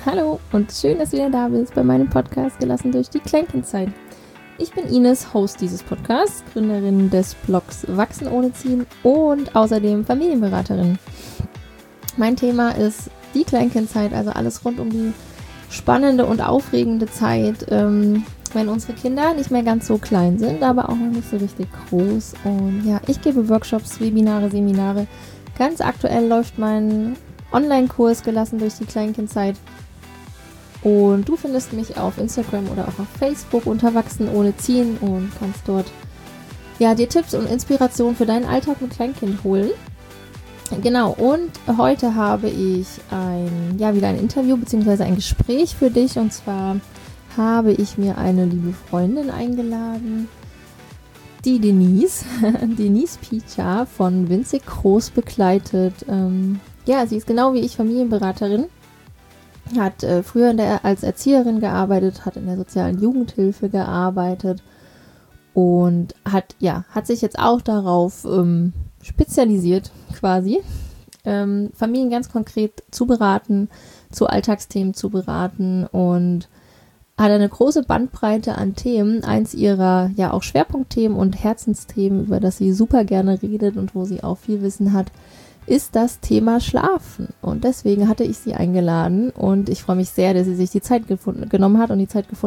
Hallo und schön, dass du wieder da bist bei meinem Podcast Gelassen durch die Kleinkindzeit. Ich bin Ines, Host dieses Podcasts, Gründerin des Blogs Wachsen ohne Ziehen und außerdem Familienberaterin. Mein Thema ist die Kleinkindzeit, also alles rund um die spannende und aufregende Zeit, wenn unsere Kinder nicht mehr ganz so klein sind, aber auch noch nicht so richtig groß. Und ja, ich gebe Workshops, Webinare, Seminare. Ganz aktuell läuft mein Online-Kurs Gelassen durch die Kleinkindzeit. Und du findest mich auf Instagram oder auch auf Facebook unter Wachsen ohne Ziehen und kannst dort dir Tipps und Inspiration für deinen Alltag mit Kleinkind holen. Genau, und heute habe ich wieder ein Interview bzw. ein Gespräch für dich. Und zwar habe ich mir eine liebe Freundin eingeladen, die Denise Picha von Winzig Groß begleitet. Sie ist genau wie ich Familienberaterin. Hat früher als Erzieherin gearbeitet, hat in der sozialen Jugendhilfe gearbeitet und hat sich jetzt auch darauf spezialisiert, quasi Familien ganz konkret zu beraten, zu Alltagsthemen zu beraten und hat eine große Bandbreite an Themen. Eins ihrer auch Schwerpunktthemen und Herzensthemen, über das sie super gerne redet und wo sie auch viel Wissen hat, ist das Thema Schlafen. Und deswegen hatte ich sie eingeladen und ich freue mich sehr, dass sie sich die Zeit genommen hat,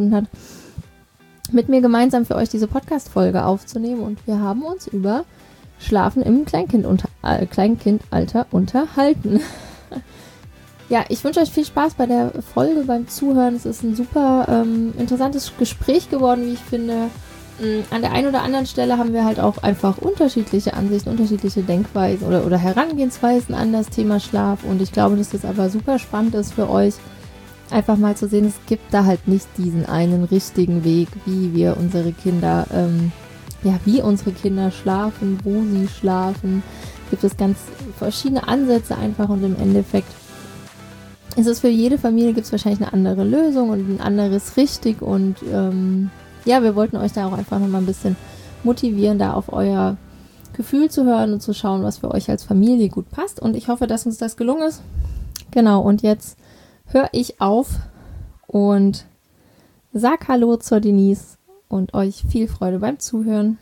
mit mir gemeinsam für euch diese Podcast-Folge aufzunehmen. Und wir haben uns über Schlafen im Kleinkindalter unterhalten. Ja, ich wünsche euch viel Spaß bei der Folge, beim Zuhören. Es ist ein super interessantes Gespräch geworden, wie ich finde. An der einen oder anderen Stelle haben wir halt auch einfach unterschiedliche Ansichten, unterschiedliche Denkweisen oder Herangehensweisen an das Thema Schlaf. Und ich glaube, dass das aber super spannend ist für euch, einfach mal zu sehen, es gibt da halt nicht diesen einen richtigen Weg, wie wir unsere Kinder, wie unsere Kinder schlafen, wo sie schlafen. Gibt es ganz verschiedene Ansätze einfach und im Endeffekt ist es für jede Familie, gibt es wahrscheinlich eine andere Lösung und ein anderes richtig und wir wollten euch da auch einfach nochmal ein bisschen motivieren, da auf euer Gefühl zu hören und zu schauen, was für euch als Familie gut passt. Und ich hoffe, dass uns das gelungen ist. Genau, und jetzt höre ich auf und sag Hallo zur Denise und euch viel Freude beim Zuhören.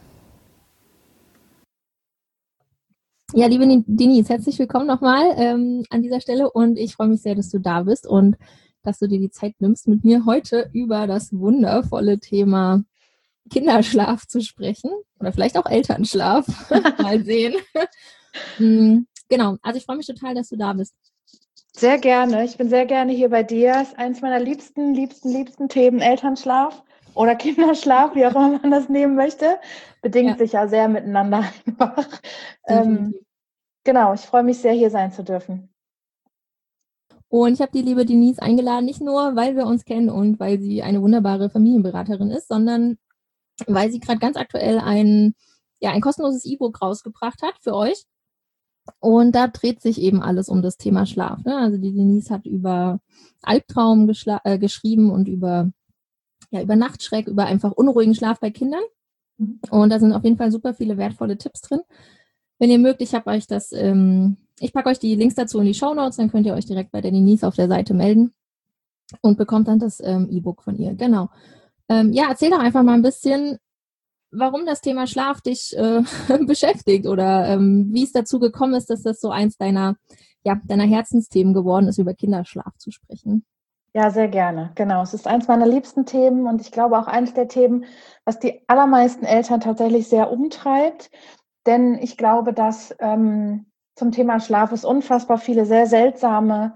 Ja, liebe Denise, herzlich willkommen nochmal an dieser Stelle und ich freue mich sehr, dass du da bist und dass du dir die Zeit nimmst, mit mir heute über das wundervolle Thema Kinderschlaf zu sprechen oder vielleicht auch Elternschlaf. Mal sehen. Genau, also ich freue mich total, dass du da bist. Sehr gerne. Ich bin sehr gerne hier bei dir. Das ist eines meiner liebsten Themen, Elternschlaf oder Kinderschlaf, wie auch immer man das nehmen möchte. Bedingt sich ja sehr miteinander einfach. Genau, ich freue mich sehr, hier sein zu dürfen. Und ich habe die liebe Denise eingeladen, nicht nur, weil wir uns kennen und weil sie eine wunderbare Familienberaterin ist, sondern weil sie gerade ganz aktuell ein kostenloses E-Book rausgebracht hat für euch. Und da dreht sich eben alles um das Thema Schlaf. Ne? Also die Denise hat über Albtraum geschrieben und über Nachtschreck, über einfach unruhigen Schlaf bei Kindern. Und da sind auf jeden Fall super viele wertvolle Tipps drin. Wenn ihr mögt, ich packe euch die Links dazu in die Shownotes, dann könnt ihr euch direkt bei der Denise auf der Seite melden und bekommt dann das E-Book von ihr. Genau. Erzähl doch einfach mal ein bisschen, warum das Thema Schlaf dich beschäftigt oder wie es dazu gekommen ist, dass das so eins deiner Herzensthemen geworden ist, über Kinderschlaf zu sprechen. Ja, sehr gerne. Genau. Es ist eins meiner liebsten Themen und ich glaube auch eines der Themen, was die allermeisten Eltern tatsächlich sehr umtreibt. Denn ich glaube, dass zum Thema Schlaf es unfassbar viele sehr seltsame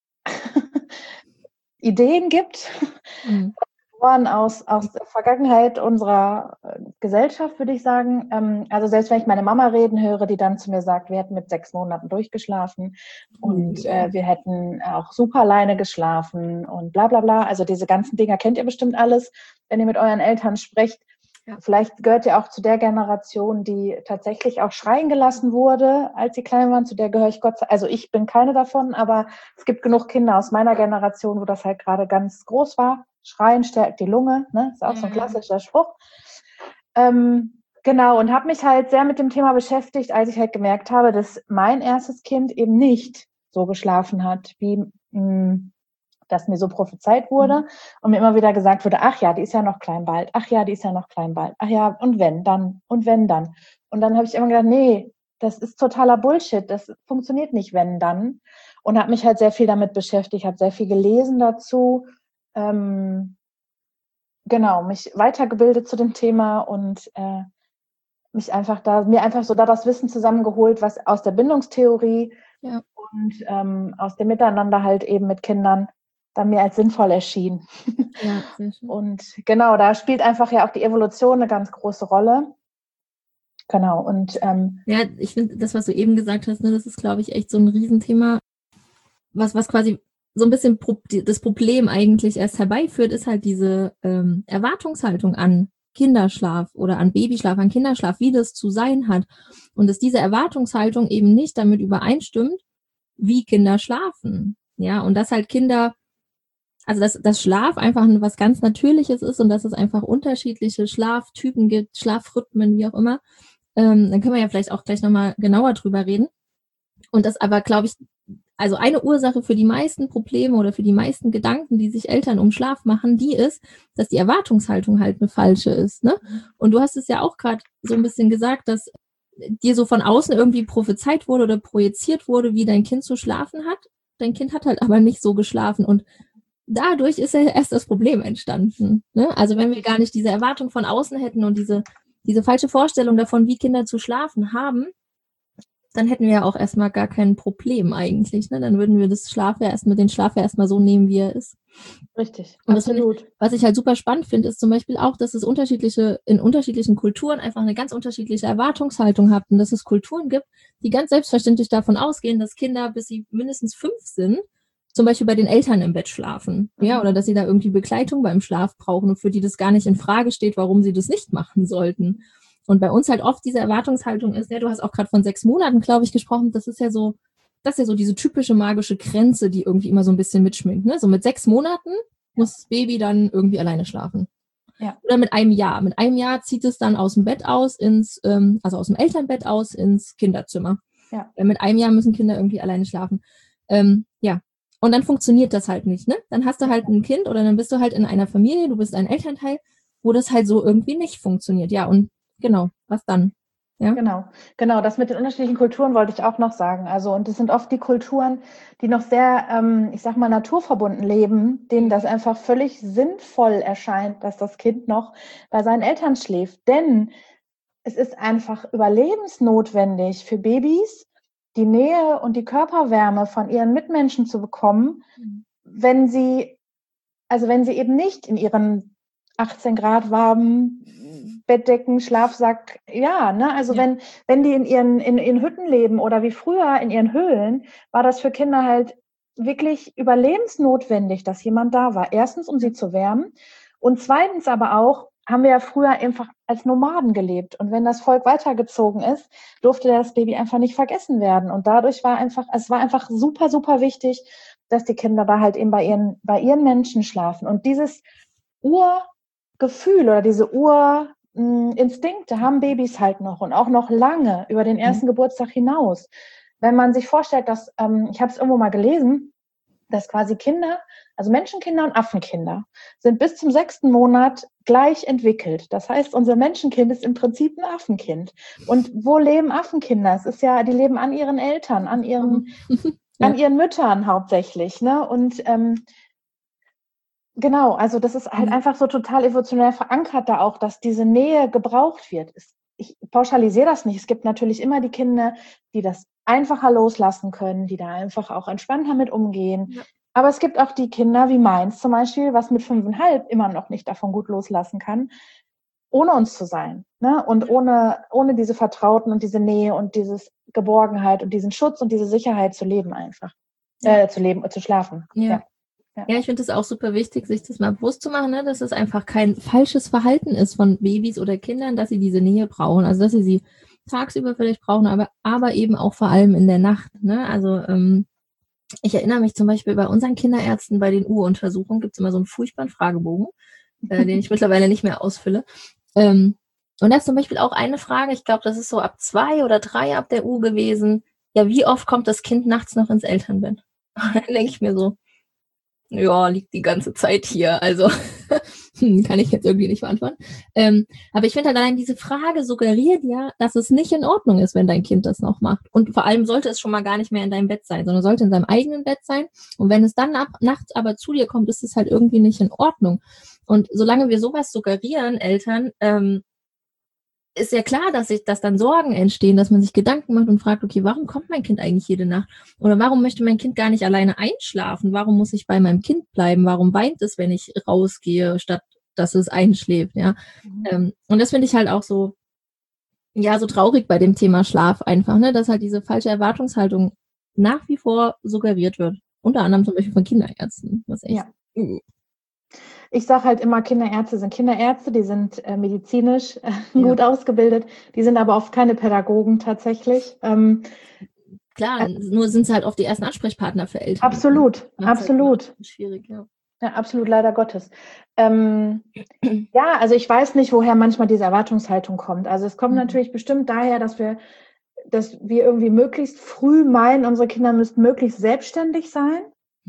Ideen gibt. Aus der Vergangenheit unserer Gesellschaft, würde ich sagen. Also selbst wenn ich meine Mama reden höre, die dann zu mir sagt, wir hätten mit 6 Monaten durchgeschlafen und wir hätten auch super alleine geschlafen und bla bla bla. Also diese ganzen Dinger kennt ihr bestimmt alles, wenn ihr mit euren Eltern sprecht. Ja. Vielleicht gehört ihr auch zu der Generation, die tatsächlich auch schreien gelassen wurde, als sie klein waren. Zu der gehöre ich also ich bin keine davon, aber es gibt genug Kinder aus meiner Generation, wo das halt gerade ganz groß war. Schreien stärkt die Lunge, ne? Ist auch so ein klassischer Spruch. Genau, und habe mich halt sehr mit dem Thema beschäftigt, als ich halt gemerkt habe, dass mein erstes Kind eben nicht so geschlafen hat, wie dass mir so prophezeit wurde und mir immer wieder gesagt wurde, ach ja, die ist ja noch klein bald, ach ja, die ist ja noch klein bald, ach ja, und wenn dann, und wenn dann. Und dann habe ich immer gedacht, nee, das ist totaler Bullshit, das funktioniert nicht, wenn dann. Und habe mich halt sehr viel damit beschäftigt, habe sehr viel gelesen dazu, genau, mich weitergebildet zu dem Thema und mir einfach so da das Wissen zusammengeholt, was aus der Bindungstheorie und aus dem Miteinander halt eben mit Kindern dann mir als sinnvoll erschien. Ja, sehr schön. Und genau, da spielt einfach ja auch die Evolution eine ganz große Rolle. Genau, und ja, ich finde, das, was du eben gesagt hast, ne, das ist, glaube ich, echt so ein Riesenthema, was quasi so ein bisschen das Problem eigentlich erst herbeiführt, ist halt diese Erwartungshaltung an Kinderschlaf oder an Babyschlaf, an Kinderschlaf, wie das zu sein hat. Und dass diese Erwartungshaltung eben nicht damit übereinstimmt, wie Kinder schlafen. Ja, und dass halt Kinder, also dass Schlaf einfach was ganz Natürliches ist und dass es einfach unterschiedliche Schlaftypen gibt, Schlafrhythmen, wie auch immer. Dann können wir ja vielleicht auch gleich nochmal genauer drüber reden. Und das aber, glaube ich, also eine Ursache für die meisten Probleme oder für die meisten Gedanken, die sich Eltern um Schlaf machen, die ist, dass die Erwartungshaltung halt eine falsche ist. Ne? Und du hast es ja auch gerade so ein bisschen gesagt, dass dir so von außen irgendwie prophezeit wurde oder projiziert wurde, wie dein Kind zu schlafen hat. Dein Kind hat halt aber nicht so geschlafen und dadurch ist ja erst das Problem entstanden. Ne? Also wenn wir gar nicht diese Erwartung von außen hätten und diese falsche Vorstellung davon, wie Kinder zu schlafen haben, dann hätten wir ja auch erstmal gar kein Problem eigentlich. Ne? Dann würden wir den Schlaf ja erstmal so nehmen, wie er ist. Richtig, und absolut. Was ich halt super spannend finde, ist zum Beispiel auch, dass es in unterschiedlichen Kulturen einfach eine ganz unterschiedliche Erwartungshaltung hat und dass es Kulturen gibt, die ganz selbstverständlich davon ausgehen, dass Kinder, bis sie mindestens 5 sind, zum Beispiel bei den Eltern im Bett schlafen. Ja, oder dass sie da irgendwie Begleitung beim Schlaf brauchen und für die das gar nicht in Frage steht, warum sie das nicht machen sollten. Und bei uns halt oft diese Erwartungshaltung ist, ja, du hast auch gerade von 6 Monaten, glaube ich, gesprochen, das ist ja so diese typische magische Grenze, die irgendwie immer so ein bisschen mitschwingt. Ne? So mit 6 Monaten muss das Baby dann irgendwie alleine schlafen. Ja. Oder mit einem Jahr. Mit einem Jahr zieht es dann aus dem Bett aus also aus dem Elternbett aus ins Kinderzimmer. Ja. Mit einem Jahr müssen Kinder irgendwie alleine schlafen. Ja. Und dann funktioniert das halt nicht, ne? Dann hast du halt ein Kind oder dann bist du halt in einer Familie, du bist ein Elternteil, wo das halt so irgendwie nicht funktioniert. Ja, und genau, was dann? Ja? Genau, das mit den unterschiedlichen Kulturen wollte ich auch noch sagen. Also, und das sind oft die Kulturen, die noch sehr, ich sag mal, naturverbunden leben, denen das einfach völlig sinnvoll erscheint, dass das Kind noch bei seinen Eltern schläft. Denn es ist einfach überlebensnotwendig für Babys, die Nähe und die Körperwärme von ihren Mitmenschen zu bekommen, wenn sie eben nicht in ihren 18 Grad warmen Bettdecken, Schlafsack, ja, ne? Also wenn die in ihren Hütten leben oder wie früher in ihren Höhlen, war das für Kinder halt wirklich überlebensnotwendig, dass jemand da war. Erstens, um sie zu wärmen und zweitens aber auch, haben wir ja früher einfach als Nomaden gelebt. Und wenn das Volk weitergezogen ist, durfte das Baby einfach nicht vergessen werden. Und dadurch war es war einfach super, super wichtig, dass die Kinder da halt eben bei ihren Menschen schlafen. Und dieses Urgefühl oder diese Urinstinkte haben Babys halt noch und auch noch lange über den ersten Geburtstag hinaus. Wenn man sich vorstellt, dass, ich habe es irgendwo mal gelesen, dass quasi Kinder, also Menschenkinder und Affenkinder, sind bis zum 6. Monat gleich entwickelt. Das heißt, unser Menschenkind ist im Prinzip ein Affenkind. Und wo leben Affenkinder? Es ist ja, die leben an ihren Eltern, an ihren Müttern hauptsächlich. Ne? Und genau, also das ist halt einfach so total evolutionär verankert da auch, dass diese Nähe gebraucht wird. Ich pauschalisiere das nicht. Es gibt natürlich immer die Kinder, die das einfacher loslassen können, die da einfach auch entspannter mit umgehen. Ja. Aber es gibt auch die Kinder, wie meins zum Beispiel, was mit 5,5 immer noch nicht davon gut loslassen kann, ohne uns zu sein. Ne? Und ohne diese Vertrauten und diese Nähe und dieses Geborgenheit und diesen Schutz und diese Sicherheit zu leben einfach. Zu schlafen. Ja. Ja, ich finde es auch super wichtig, sich das mal bewusst zu machen, ne? Dass es einfach kein falsches Verhalten ist von Babys oder Kindern, dass sie diese Nähe brauchen. Also dass sie tagsüber vielleicht brauchen, aber eben auch vor allem in der Nacht. Ne? Also ich erinnere mich zum Beispiel bei unseren Kinderärzten bei den Uruntersuchungen gibt es immer so einen furchtbaren Fragebogen, den ich mittlerweile nicht mehr ausfülle. Und da ist zum Beispiel auch eine Frage, ich glaube, das ist so ab 2 oder 3 ab der U gewesen. Ja, wie oft kommt das Kind nachts noch ins Elternbett? Dann denke ich mir so, Ja, liegt die ganze Zeit hier. Also kann ich jetzt irgendwie nicht beantworten. Aber ich finde halt allein diese Frage suggeriert ja, dass es nicht in Ordnung ist, wenn dein Kind das noch macht. Und vor allem sollte es schon mal gar nicht mehr in deinem Bett sein, sondern sollte in seinem eigenen Bett sein. Und wenn es dann nachts aber zu dir kommt, ist es halt irgendwie nicht in Ordnung. Und solange wir sowas suggerieren, Eltern, ist ja klar, dass dann Sorgen entstehen, dass man sich Gedanken macht und fragt, okay, warum kommt mein Kind eigentlich jede Nacht? Oder warum möchte mein Kind gar nicht alleine einschlafen? Warum muss ich bei meinem Kind bleiben? Warum weint es, wenn ich rausgehe, statt dass es einschläft? Ja. Und das finde ich halt auch so, ja, so traurig bei dem Thema Schlaf einfach, ne, dass halt diese falsche Erwartungshaltung nach wie vor suggeriert wird. Unter anderem zum Beispiel von Kinderärzten. Was echt. Ja. Ich sage halt immer, Kinderärzte sind Kinderärzte, die sind medizinisch gut ausgebildet, die sind aber oft keine Pädagogen tatsächlich. Klar, nur sind es halt oft die ersten Ansprechpartner für Eltern. Absolut, absolut. Halt schwierig, ja. Ja, absolut, leider Gottes. Ja, also ich weiß nicht, woher manchmal diese Erwartungshaltung kommt. Also es kommt natürlich bestimmt daher, dass wir irgendwie möglichst früh meinen, unsere Kinder müssten möglichst selbstständig sein.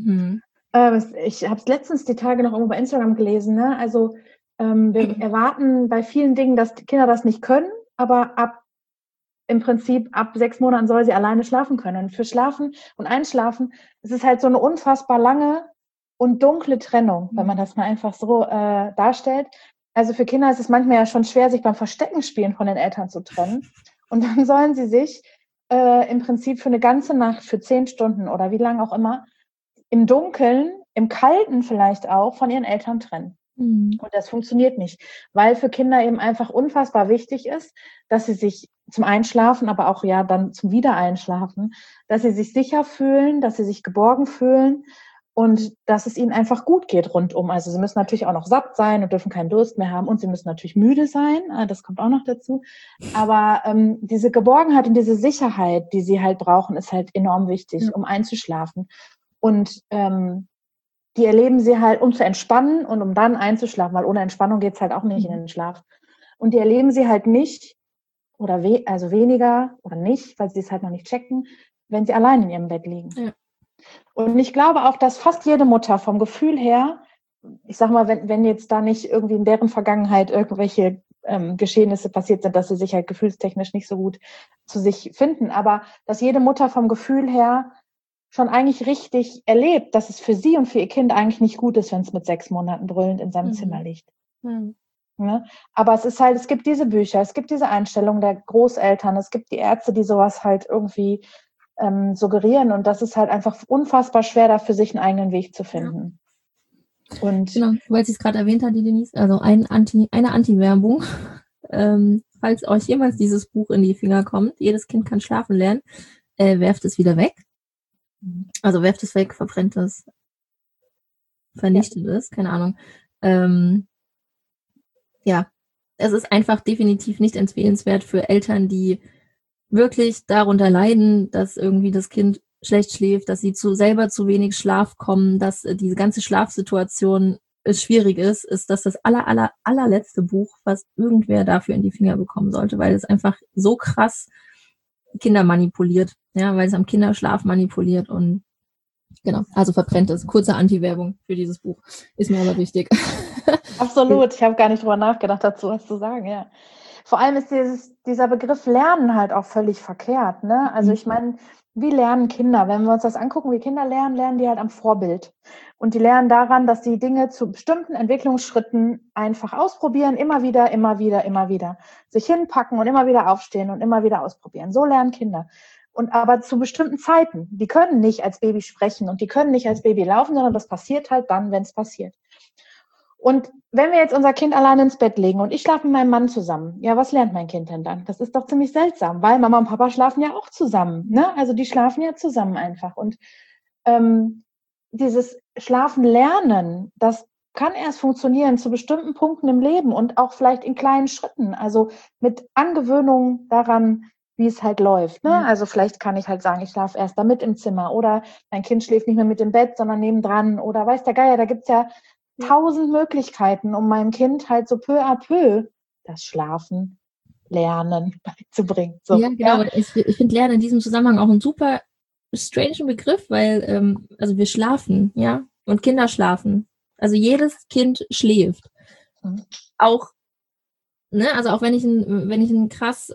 Ich habe es letztens die Tage noch irgendwo bei Instagram gelesen. Ne? Also wir erwarten bei vielen Dingen, dass die Kinder das nicht können, aber im Prinzip ab 6 Monaten soll sie alleine schlafen können. Und für Schlafen und Einschlafen ist es halt so eine unfassbar lange und dunkle Trennung, wenn man das mal einfach so darstellt. Also für Kinder ist es manchmal ja schon schwer, sich beim Versteckenspielen von den Eltern zu trennen. Und dann sollen sie sich im Prinzip für eine ganze Nacht, für 10 Stunden oder wie lange auch immer, im Dunkeln, im Kalten vielleicht auch, von ihren Eltern trennen. Und das funktioniert nicht, weil für Kinder eben einfach unfassbar wichtig ist, dass sie sich zum Einschlafen, aber auch ja dann zum Wiedereinschlafen, dass sie sich sicher fühlen, dass sie sich geborgen fühlen und dass es ihnen einfach gut geht rundum. Also sie müssen natürlich auch noch satt sein und dürfen keinen Durst mehr haben und sie müssen natürlich müde sein, das kommt auch noch dazu. Aber diese Geborgenheit und diese Sicherheit, die sie halt brauchen, ist halt enorm wichtig, um einzuschlafen. Und die erleben sie halt, um zu entspannen und um dann einzuschlafen, weil ohne Entspannung geht's halt auch nicht in den Schlaf. Und die erleben sie halt nicht oder also weniger oder nicht, weil sie es halt noch nicht checken, wenn sie allein in ihrem Bett liegen. Ja. Und ich glaube auch, dass fast jede Mutter vom Gefühl her, ich sag mal, wenn jetzt da nicht irgendwie in deren Vergangenheit irgendwelche Geschehnisse passiert sind, dass sie sich halt gefühlstechnisch nicht so gut zu sich finden, aber dass jede Mutter vom Gefühl her schon eigentlich richtig erlebt, dass es für sie und für ihr Kind eigentlich nicht gut ist, wenn es mit 6 Monaten brüllend in seinem Zimmer liegt. Ja? Aber es gibt diese Bücher, es gibt diese Einstellungen der Großeltern, es gibt die Ärzte, die sowas halt irgendwie suggerieren und das ist halt einfach unfassbar schwer, da für sich einen eigenen Weg zu finden. Ja. Und genau, weil sie es gerade erwähnt hat, die Denise, also eine Anti-Werbung. Falls euch jemals dieses Buch in die Finger kommt, jedes Kind kann schlafen lernen, werft es wieder weg. Also werft es weg, verbrennt es, vernichtet es, keine Ahnung. Ja, es ist einfach definitiv nicht empfehlenswert für Eltern, die wirklich darunter leiden, dass irgendwie das Kind schlecht schläft, dass sie selber zu wenig Schlaf kommen, dass diese ganze Schlafsituation schwierig ist das allerletzte Buch, was irgendwer dafür in die Finger bekommen sollte, weil es einfach so krass Kinder manipuliert, ja, weil es am Kinderschlaf manipuliert und genau, also verbrennt es. Kurze Anti-Werbung für dieses Buch. Ist mir aber wichtig. Absolut, ich habe gar nicht drüber nachgedacht, dazu was zu sagen, ja. Vor allem ist dieser Begriff Lernen halt auch völlig verkehrt, ne? Also ich meine, wie lernen Kinder? Wenn wir uns das angucken, wie Kinder lernen, lernen die halt am Vorbild. Und die lernen daran, dass sie Dinge zu bestimmten Entwicklungsschritten einfach ausprobieren, immer wieder, sich hinpacken und immer wieder aufstehen und immer wieder ausprobieren. So lernen Kinder. Und aber zu bestimmten Zeiten. Die können nicht als Baby sprechen und die können nicht als Baby laufen, sondern das passiert halt dann, wenn es passiert. Und wenn wir jetzt unser Kind alleine ins Bett legen und ich schlafe mit meinem Mann zusammen, ja, was lernt mein Kind denn dann? Das ist doch ziemlich seltsam, weil Mama und Papa schlafen ja auch zusammen, ne? Also die schlafen ja zusammen einfach. Und dieses Schlafen lernen, das kann erst funktionieren zu bestimmten Punkten im Leben und auch vielleicht in kleinen Schritten, also mit Angewöhnung daran, wie es halt läuft. Ne? Also vielleicht kann ich halt sagen, ich schlafe erst da mit im Zimmer oder mein Kind schläft nicht mehr mit im Bett, sondern nebendran oder weiß der Geier, da gibt's ja 1000 Möglichkeiten, um meinem Kind halt so peu à peu das Schlafen, Lernen beizubringen. So, ja, genau. Ja. Ich finde Lernen in diesem Zusammenhang auch einen super strangen Begriff, weil also wir schlafen, ja. Und Kinder schlafen. Also jedes Kind schläft. Auch, ne, also auch wenn ich ein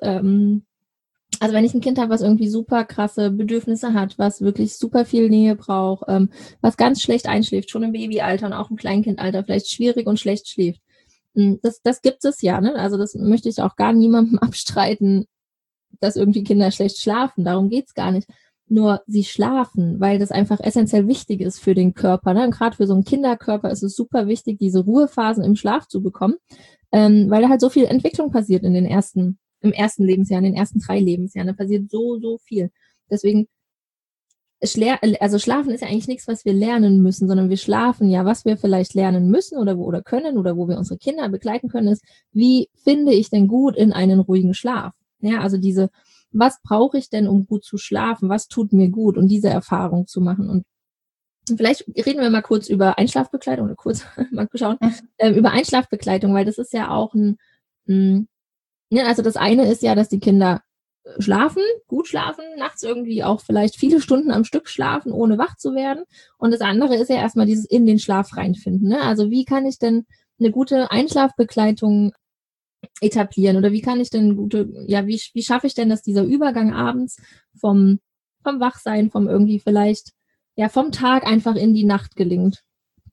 Kind habe, was irgendwie super krasse Bedürfnisse hat, was wirklich super viel Nähe braucht, was ganz schlecht einschläft, schon im Babyalter und auch im Kleinkindalter vielleicht schwierig und schlecht schläft. Das gibt es ja, ne? Also das möchte ich auch gar niemandem abstreiten, dass irgendwie Kinder schlecht schlafen. Darum geht's gar nicht. Nur sie schlafen, weil das einfach essentiell wichtig ist für den Körper. Ne? Und gerade für so einen Kinderkörper ist es super wichtig, diese Ruhephasen im Schlaf zu bekommen, weil da halt so viel Entwicklung passiert im ersten Lebensjahr, in den ersten 3 Lebensjahren. Da passiert so viel. Deswegen, Schlafen ist ja eigentlich nichts, was wir lernen müssen, sondern wir schlafen ja, was wir vielleicht lernen müssen oder können oder wo wir unsere Kinder begleiten können, ist, wie finde ich denn gut in einen ruhigen Schlaf? Ja, also was brauche ich denn, um gut zu schlafen? Was tut mir gut? Und diese Erfahrung zu machen. Und vielleicht reden wir mal kurz über Einschlafbegleitung oder kurz mal schauen, über Einschlafbegleitung, weil das ist ja auch also das eine ist ja, dass die Kinder gut schlafen, nachts irgendwie auch vielleicht viele Stunden am Stück schlafen, ohne wach zu werden. Und das andere ist ja erstmal dieses in den Schlaf reinfinden. Ne? Also wie kann ich denn eine gute Einschlafbegleitung etablieren oder wie kann ich denn wie schaffe ich denn, dass dieser Übergang abends vom Wachsein, vom irgendwie vielleicht, ja, vom Tag einfach in die Nacht gelingt?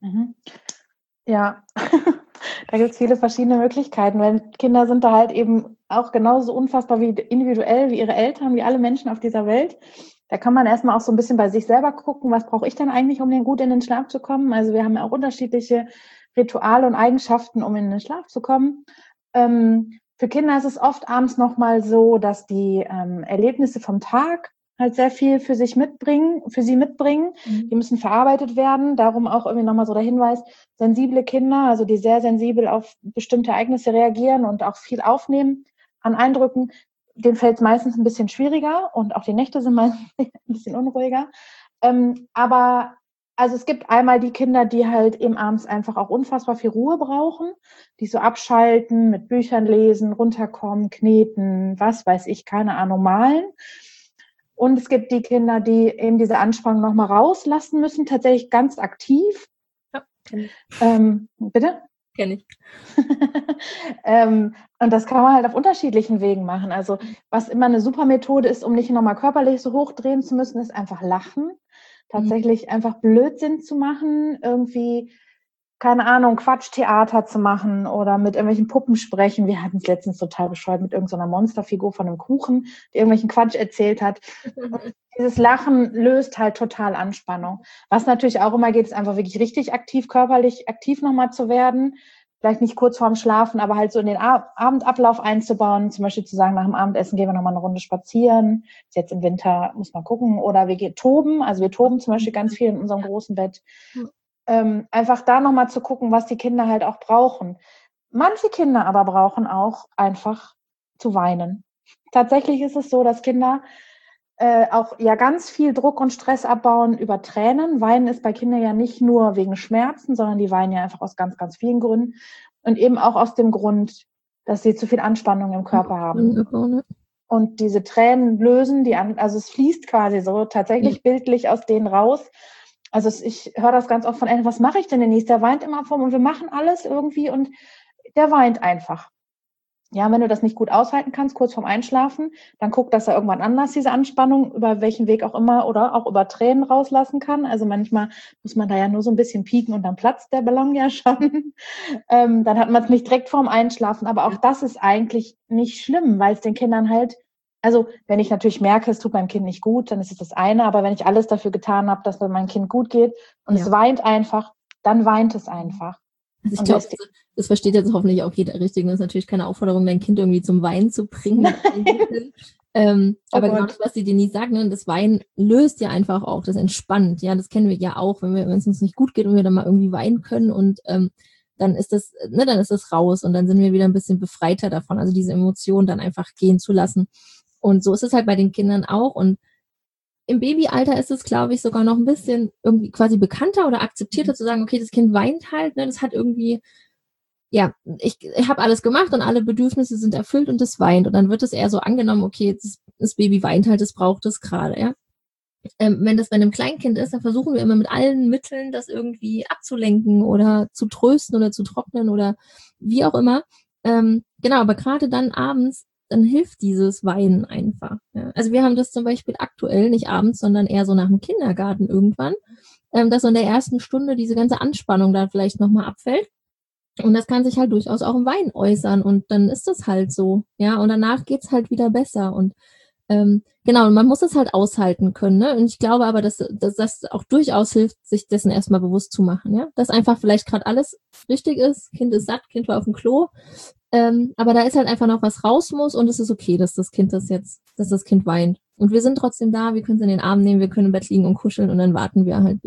Ja, da gibt es viele verschiedene Möglichkeiten, weil Kinder sind da halt eben auch genauso unfassbar wie individuell wie ihre Eltern, wie alle Menschen auf dieser Welt. Da kann man erstmal auch so ein bisschen bei sich selber gucken, was brauche ich denn eigentlich, um gut in den Schlaf zu kommen. Also wir haben ja auch unterschiedliche Rituale und Eigenschaften, um in den Schlaf zu kommen. Für Kinder ist es oft abends nochmal so, dass die Erlebnisse vom Tag halt sehr viel für sie mitbringen. Die müssen verarbeitet werden. Darum auch irgendwie nochmal so der Hinweis, sensible Kinder, also die sehr sensibel auf bestimmte Ereignisse reagieren und auch viel aufnehmen an Eindrücken, denen fällt es meistens ein bisschen schwieriger und auch die Nächte sind meistens ein bisschen unruhiger. Aber also es gibt einmal die Kinder, die halt eben abends einfach auch unfassbar viel Ruhe brauchen, die so abschalten, mit Büchern lesen, runterkommen, kneten, was weiß ich, keine Ahnung, malen. Und es gibt die Kinder, die eben diese Anspannung nochmal rauslassen müssen, tatsächlich ganz aktiv. Ja, kenn ich. Bitte? Kenn ich. Und das kann man halt auf unterschiedlichen Wegen machen. Also was immer eine super Methode ist, um nicht nochmal körperlich so hochdrehen zu müssen, ist einfach lachen. Tatsächlich einfach Blödsinn zu machen, irgendwie, keine Ahnung, Quatschtheater zu machen oder mit irgendwelchen Puppen sprechen. Wir hatten es letztens total bescheuert mit irgendeiner Monsterfigur von einem Kuchen, die irgendwelchen Quatsch erzählt hat. Und dieses Lachen löst halt total Anspannung. Was natürlich auch immer geht, ist einfach wirklich richtig aktiv, körperlich aktiv nochmal zu werden. Vielleicht nicht kurz vorm Schlafen, aber halt so in den Abendablauf einzubauen. Zum Beispiel zu sagen, nach dem Abendessen gehen wir nochmal eine Runde spazieren. Jetzt im Winter muss man gucken. Oder wir gehen toben. Also wir toben zum Beispiel ganz viel in unserem großen Bett. Einfach da nochmal zu gucken, was die Kinder halt auch brauchen. Manche Kinder aber brauchen auch einfach zu weinen. Tatsächlich ist es so, dass Kinder auch ja ganz viel Druck und Stress abbauen über Tränen. Weinen ist bei Kindern ja nicht nur wegen Schmerzen, sondern die weinen ja einfach aus ganz, ganz vielen Gründen. Und eben auch aus dem Grund, dass sie zu viel Anspannung im Körper haben. Und diese Tränen lösen also es fließt quasi so tatsächlich bildlich aus denen raus. Also ich höre das ganz oft von Eltern, was mache ich denn demnächst? Der weint immer und wir machen alles irgendwie und der weint einfach. Ja, wenn du das nicht gut aushalten kannst, kurz vorm Einschlafen, dann guck, dass er irgendwann anders diese Anspannung, über welchen Weg auch immer oder auch über Tränen rauslassen kann. Also manchmal muss man da ja nur so ein bisschen pieken und dann platzt der Ballon ja schon. Dann hat man es nicht direkt vorm Einschlafen. Aber auch das ist eigentlich nicht schlimm, weil es den Kindern halt, also wenn ich natürlich merke, es tut meinem Kind nicht gut, dann ist es das eine. Aber wenn ich alles dafür getan habe, dass es meinem Kind gut geht und es weint einfach, dann weint es einfach. Also ich glaube, das versteht jetzt hoffentlich auch jeder richtig. Das ist natürlich keine Aufforderung, dein Kind irgendwie zum Weinen zu bringen. Aber genau das, was die Denise sagt, ne, das Weinen löst ja einfach auch, das entspannt. Ja, das kennen wir ja auch, wenn es uns nicht gut geht und wir dann mal irgendwie weinen können und dann ist das raus und dann sind wir wieder ein bisschen befreiter davon. Also diese Emotionen dann einfach gehen zu lassen. Und so ist es halt bei den Kindern auch. Und im Babyalter ist es, glaube ich, sogar noch ein bisschen irgendwie quasi bekannter oder akzeptierter zu sagen, okay, das Kind weint halt, ne, das hat irgendwie, ja, ich habe alles gemacht und alle Bedürfnisse sind erfüllt und das weint. Und dann wird es eher so angenommen, okay, das Baby weint halt, das braucht es gerade, ja. wenn das bei einem Kleinkind ist, dann versuchen wir immer mit allen Mitteln, das irgendwie abzulenken oder zu trösten oder zu trocknen oder wie auch immer. Genau, aber gerade dann abends, dann hilft dieses Weinen einfach. Ja. Also wir haben das zum Beispiel aktuell nicht abends, sondern eher so nach dem Kindergarten irgendwann, dass so in der ersten Stunde diese ganze Anspannung da vielleicht nochmal abfällt. Und das kann sich halt durchaus auch im Wein äußern und dann ist das halt so, ja, und danach geht's halt wieder besser und genau, und man muss es halt aushalten können, ne? Und ich glaube aber, dass das auch durchaus hilft, sich dessen erstmal bewusst zu machen, ja, dass einfach vielleicht gerade alles richtig ist, Kind ist satt, Kind war auf dem Klo, aber da ist halt einfach noch was raus muss und es ist okay, dass das Kind dass das Kind weint. Und wir sind trotzdem da, wir können es in den Arm nehmen, wir können im Bett liegen und kuscheln und dann warten wir halt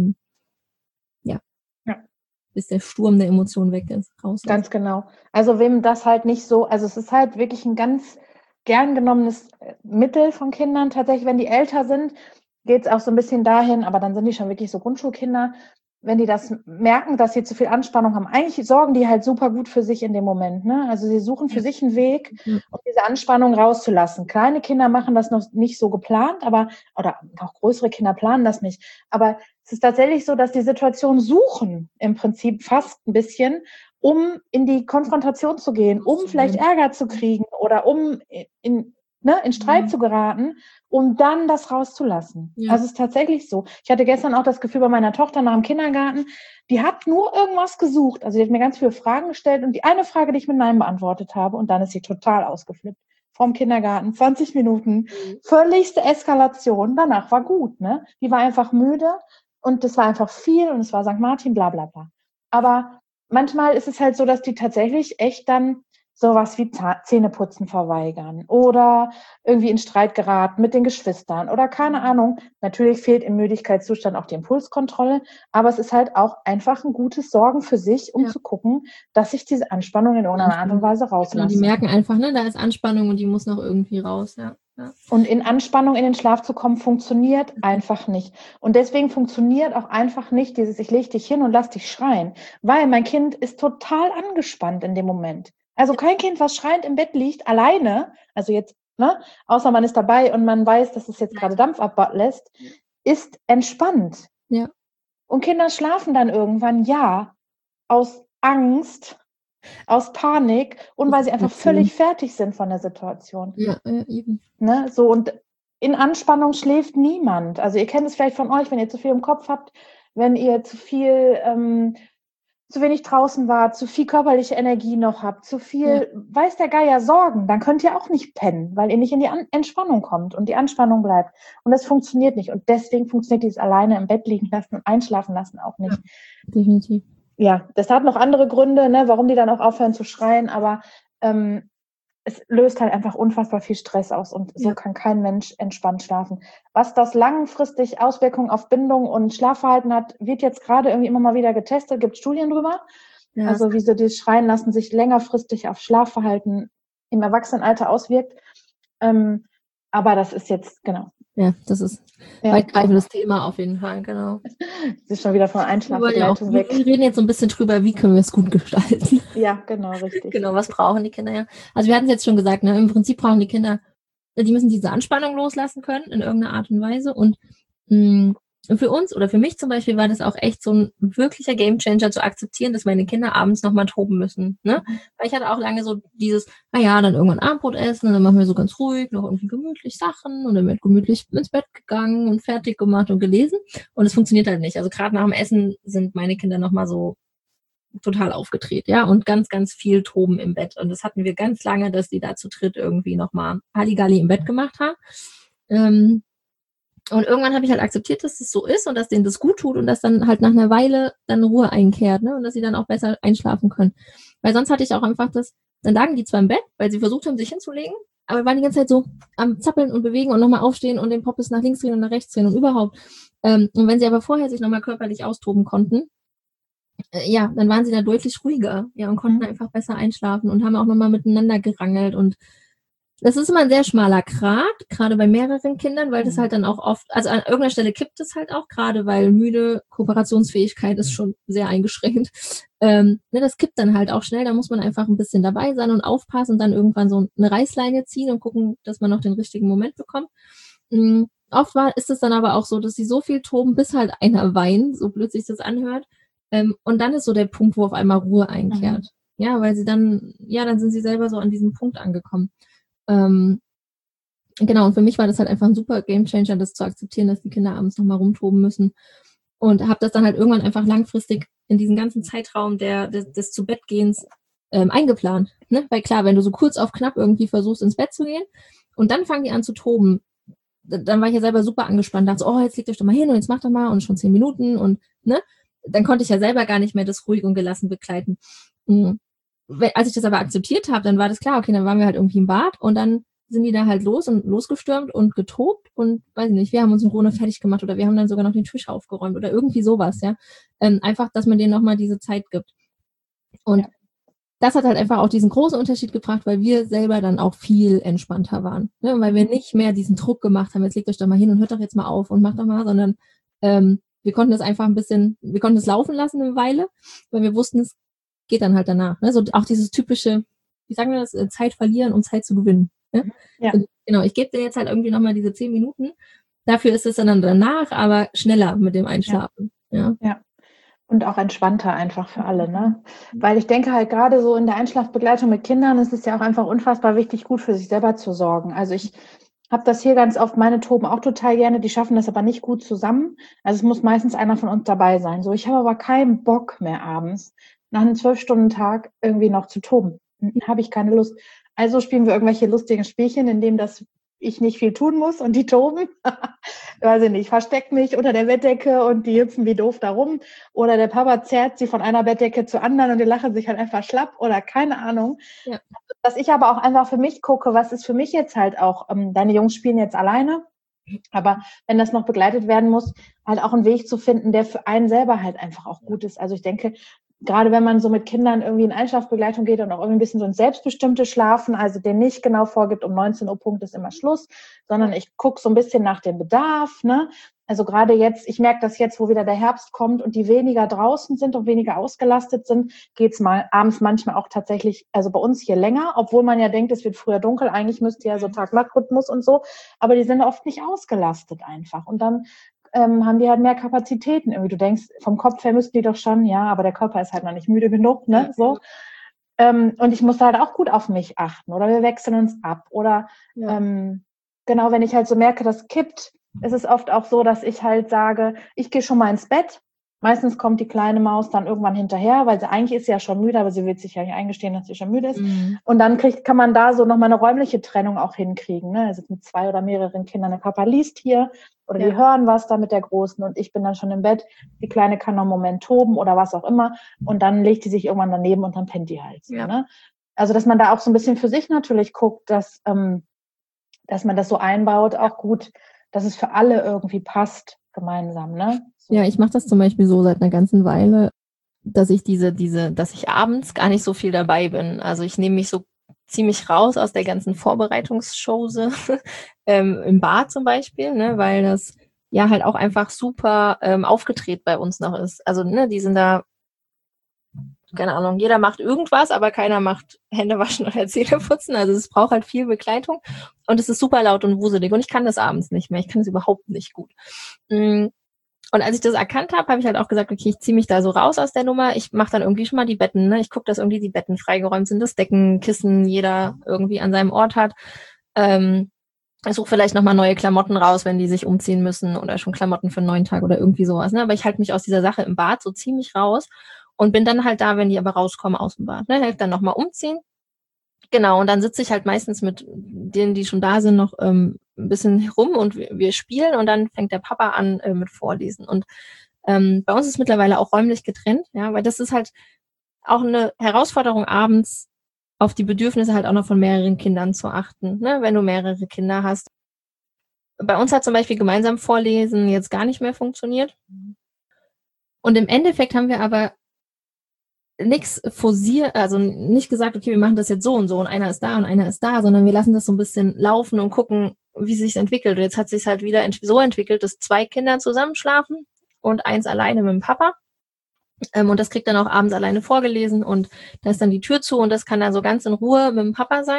ja, Ja. bis der Sturm der Emotionen weg ist, raus ist. Ganz genau. Also wem das halt nicht so, also es ist halt wirklich ein ganz gern genommenes Mittel von Kindern. Tatsächlich, wenn die älter sind, geht es auch so ein bisschen dahin, aber dann sind die schon wirklich so Grundschulkinder. Wenn die das merken, dass sie zu viel Anspannung haben, eigentlich sorgen die halt super gut für sich in dem Moment. Ne? Also sie suchen für sich einen Weg, um diese Anspannung rauszulassen. Kleine Kinder machen das noch nicht so geplant, oder auch größere Kinder planen das nicht. Aber es ist tatsächlich so, dass die Situation suchen im Prinzip fast ein bisschen, um in die Konfrontation zu gehen, um vielleicht Ärger zu kriegen oder um in Streit zu geraten, um dann das rauszulassen. Ja. Also es ist tatsächlich so. Ich hatte gestern auch das Gefühl bei meiner Tochter nach dem Kindergarten, die hat nur irgendwas gesucht. Also die hat mir ganz viele Fragen gestellt und die eine Frage, die ich mit Nein beantwortet habe und dann ist sie total ausgeflippt. Vom Kindergarten, 20 Minuten, völligste Eskalation. Danach war gut, ne? Die war einfach müde und das war einfach viel und es war St. Martin, bla bla bla. Aber manchmal ist es halt so, dass die tatsächlich echt dann sowas wie Zähneputzen verweigern oder irgendwie in Streit geraten mit den Geschwistern oder keine Ahnung. Natürlich fehlt im Müdigkeitszustand auch die Impulskontrolle, aber es ist halt auch einfach ein gutes Sorgen für sich, um zu gucken, dass ich diese Anspannung in irgendeiner Art und Weise rauslasse. Die merken einfach, ne, da ist Anspannung und die muss noch irgendwie raus, ja. Und in Anspannung in den Schlaf zu kommen, funktioniert einfach nicht. Und deswegen funktioniert auch einfach nicht dieses, ich lege dich hin und lass dich schreien. Weil mein Kind ist total angespannt in dem Moment. Also kein Kind, was schreiend im Bett liegt, alleine, also jetzt, ne, außer man ist dabei und man weiß, dass es jetzt gerade Dampf ablässt, ist entspannt. Ja. Und Kinder schlafen dann irgendwann, aus Angst, aus Panik und weil sie einfach völlig fertig sind von der Situation. Ja, eben. Ne? So, und in Anspannung schläft niemand. Also ihr kennt es vielleicht von euch, wenn ihr zu viel im Kopf habt, wenn ihr zu wenig draußen wart, zu viel körperliche Energie noch habt, zu viel, weiß der Geier, Sorgen, dann könnt ihr auch nicht pennen, weil ihr nicht in die Entspannung kommt und die Anspannung bleibt. Und das funktioniert nicht. Und deswegen funktioniert dieses alleine im Bett liegen lassen und einschlafen lassen auch nicht. Ja, definitiv. Ja, das hat noch andere Gründe, ne, warum die dann auch aufhören zu schreien, aber es löst halt einfach unfassbar viel Stress aus und so kann kein Mensch entspannt schlafen. Was das langfristig Auswirkungen auf Bindung und Schlafverhalten hat, wird jetzt gerade irgendwie immer mal wieder getestet, gibt Studien drüber. Ja. Also wie so das Schreien lassen sich längerfristig auf Schlafverhalten im Erwachsenenalter auswirkt. Aber das ist jetzt, genau. Ja, das ist ein weitgreifendes Thema auf jeden Fall, genau. Das ist schon wieder von Einschlafbegleitung weg. Wir reden jetzt so ein bisschen drüber, wie können wir es gut gestalten. Ja, genau, richtig. Genau, was brauchen die Kinder ja? Also wir hatten es jetzt schon gesagt, ne, im Prinzip brauchen die Kinder, die müssen diese Anspannung loslassen können in irgendeiner Art und Weise und für uns oder für mich zum Beispiel war das auch echt so ein wirklicher Gamechanger zu akzeptieren, dass meine Kinder abends nochmal toben müssen. Ne? Weil ich hatte auch lange so dieses, dann irgendwann Abendbrot essen und dann machen wir so ganz ruhig noch irgendwie gemütlich Sachen und dann wird gemütlich ins Bett gegangen und fertig gemacht und gelesen. Und es funktioniert halt nicht. Also gerade nach dem Essen sind meine Kinder nochmal so total aufgedreht, ja, und ganz, ganz viel Toben im Bett. Und das hatten wir ganz lange, dass die da zu dritt irgendwie nochmal Halligalli im Bett gemacht haben. Und irgendwann habe ich halt akzeptiert, dass das so ist und dass denen das gut tut und dass dann halt nach einer Weile dann Ruhe einkehrt, ne? Und dass sie dann auch besser einschlafen können. Weil sonst hatte ich auch einfach dann lagen die zwar im Bett, weil sie versucht haben, sich hinzulegen, aber wir waren die ganze Zeit so am Zappeln und bewegen und nochmal aufstehen und den Poppes nach links drehen und nach rechts drehen und überhaupt. Und wenn sie aber vorher sich nochmal körperlich austoben konnten, dann waren sie da deutlich ruhiger, und konnten einfach besser einschlafen und haben auch nochmal miteinander gerangelt und das ist immer ein sehr schmaler Grat, gerade bei mehreren Kindern, weil das halt dann auch oft, also an irgendeiner Stelle kippt es halt auch, gerade weil müde, Kooperationsfähigkeit ist schon sehr eingeschränkt. Das kippt dann halt auch schnell, da muss man einfach ein bisschen dabei sein und aufpassen und dann irgendwann so eine Reißleine ziehen und gucken, dass man noch den richtigen Moment bekommt. Oft ist es dann aber auch so, dass sie so viel toben, bis halt einer weint, so blöd sich das anhört. Und dann ist so der Punkt, wo auf einmal Ruhe einkehrt. Ja, weil dann sind sie selber so an diesem Punkt angekommen. Genau, und für mich war das halt einfach ein super Gamechanger, das zu akzeptieren, dass die Kinder abends nochmal rumtoben müssen. Und habe das dann halt irgendwann einfach langfristig in diesen ganzen Zeitraum des Zu-Bett-Gehens eingeplant. Ne? Weil klar, wenn du so kurz auf knapp irgendwie versuchst, ins Bett zu gehen und dann fangen die an zu toben, dann war ich ja selber super angespannt, dachte so, oh, jetzt legt euch doch mal hin und jetzt macht doch mal und schon 10 Minuten und ne, dann konnte ich ja selber gar nicht mehr das ruhig und gelassen begleiten. Als ich das aber akzeptiert habe, dann war das klar, okay, dann waren wir halt irgendwie im Bad und dann sind die da halt losgestürmt und getobt und weiß nicht, wir haben uns in Ruhe fertig gemacht oder wir haben dann sogar noch den Tisch aufgeräumt oder irgendwie sowas, ja. Einfach, dass man denen nochmal diese Zeit gibt. Und das hat halt einfach auch diesen großen Unterschied gebracht, weil wir selber dann auch viel entspannter waren. Ne? Weil wir nicht mehr diesen Druck gemacht haben, jetzt legt euch doch mal hin und hört doch jetzt mal auf und macht doch mal, sondern wir konnten das einfach wir konnten es laufen lassen eine Weile, weil wir wussten, es geht dann halt danach. Ne? So auch dieses typische, wie sagen wir das, Zeit verlieren, um Zeit zu gewinnen. Ne? Ja. So, genau, ich gebe dir jetzt halt irgendwie nochmal diese 10 Minuten. Dafür ist es dann danach, aber schneller mit dem Einschlafen. Ja. Und auch entspannter einfach für alle, ne? Weil ich denke halt gerade so in der Einschlafbegleitung mit Kindern ist es ja auch einfach unfassbar wichtig, gut für sich selber zu sorgen. Also ich habe das hier ganz oft, meine toben auch total gerne, die schaffen das aber nicht gut zusammen. Also es muss meistens einer von uns dabei sein. So, ich habe aber keinen Bock mehr abends nach einem 12-Stunden-Tag irgendwie noch zu toben. Habe ich keine Lust. Also spielen wir irgendwelche lustigen Spielchen, in denen ich nicht viel tun muss und die toben. Weiß ich nicht, versteckt mich unter der Bettdecke und die hüpfen wie doof da rum. Oder der Papa zerrt sie von einer Bettdecke zur anderen und die lachen sich halt einfach schlapp oder keine Ahnung. Ja. Dass ich aber auch einfach für mich gucke, was ist für mich jetzt halt auch, deine Jungs spielen jetzt alleine, aber wenn das noch begleitet werden muss, halt auch einen Weg zu finden, der für einen selber halt einfach auch gut ist. Also ich denke, gerade wenn man so mit Kindern irgendwie in Einschlafbegleitung geht und auch irgendwie ein bisschen so ein selbstbestimmtes Schlafen, also der nicht genau vorgibt, um 19 Uhr Punkt ist immer Schluss, sondern ich gucke so ein bisschen nach dem Bedarf, ne? Also gerade jetzt, ich merke das jetzt, wo wieder der Herbst kommt und die weniger draußen sind und weniger ausgelastet sind, geht's mal abends manchmal auch tatsächlich, also bei uns hier länger, obwohl man ja denkt, es wird früher dunkel, eigentlich müsste ja so Tag-Nacht-Rhythmus und so, aber die sind oft nicht ausgelastet einfach und dann haben die halt mehr Kapazitäten irgendwie. Du denkst, vom Kopf her müssten die doch schon, ja, aber der Körper ist halt noch nicht müde genug, ne, so. Und ich muss halt auch gut auf mich achten oder wir wechseln uns ab oder genau, wenn ich halt so merke, das kippt, ist es oft auch so, dass ich halt sage, ich gehe schon mal ins Bett. Meistens kommt die kleine Maus dann irgendwann hinterher, weil eigentlich ist sie ja schon müde, aber sie will sich ja nicht eingestehen, dass sie schon müde ist. Und dann kann man da so nochmal eine räumliche Trennung auch hinkriegen. Ne? Also mit 2 oder mehreren Kindern. Der Papa liest hier oder die hören was da mit der Großen und ich bin dann schon im Bett. Die Kleine kann noch einen Moment toben oder was auch immer. Und dann legt die sich irgendwann daneben und dann pennt die halt. So, ne? Also dass man da auch so ein bisschen für sich natürlich guckt, dass man das so einbaut, auch gut, dass es für alle irgendwie passt, gemeinsam, ne? So. Ja, ich mache das zum Beispiel so seit einer ganzen Weile, dass ich dass ich abends gar nicht so viel dabei bin. Also ich nehme mich so ziemlich raus aus der ganzen Vorbereitungsshow im Bad zum Beispiel, ne, weil das ja halt auch einfach super aufgedreht bei uns noch ist. Also ne, die sind da, keine Ahnung, jeder macht irgendwas, aber keiner macht Hände waschen oder Zähne putzen. Also es braucht halt viel Begleitung und es ist super laut und wuselig und ich kann das abends nicht mehr. Ich kann das überhaupt nicht gut. Und als ich das erkannt habe, habe ich halt auch gesagt, okay, ich ziehe mich da so raus aus der Nummer. Ich mache dann irgendwie schon mal die Betten, ne? Ich gucke, dass irgendwie die Betten freigeräumt sind, das Decken, Kissen, jeder irgendwie an seinem Ort hat. Ich suche vielleicht nochmal neue Klamotten raus, wenn die sich umziehen müssen oder schon Klamotten für einen neuen Tag oder irgendwie sowas. Ne? Aber ich halte mich aus dieser Sache im Bad so ziemlich raus und bin dann halt da, wenn die aber rauskommen aus dem Bad. Ne? Helfe dann nochmal umziehen. Genau, und dann sitze ich halt meistens mit denen, die schon da sind, noch ein bisschen rum und wir spielen und dann fängt der Papa an mit Vorlesen. Und bei uns ist mittlerweile auch räumlich getrennt, ja, weil das ist halt auch eine Herausforderung abends, auf die Bedürfnisse halt auch noch von mehreren Kindern zu achten, ne, wenn du mehrere Kinder hast. Bei uns hat zum Beispiel gemeinsam Vorlesen jetzt gar nicht mehr funktioniert. Und im Endeffekt haben wir aber nichts forciert, also nicht gesagt, okay, wir machen das jetzt so und einer ist da und einer ist da, sondern wir lassen das so ein bisschen laufen und gucken, wie es sich entwickelt. Und jetzt hat es sich halt wieder so entwickelt, dass 2 Kinder zusammen schlafen und 1 alleine mit dem Papa. Und das kriegt dann auch abends alleine vorgelesen und da ist dann die Tür zu und das kann dann so ganz in Ruhe mit dem Papa sein.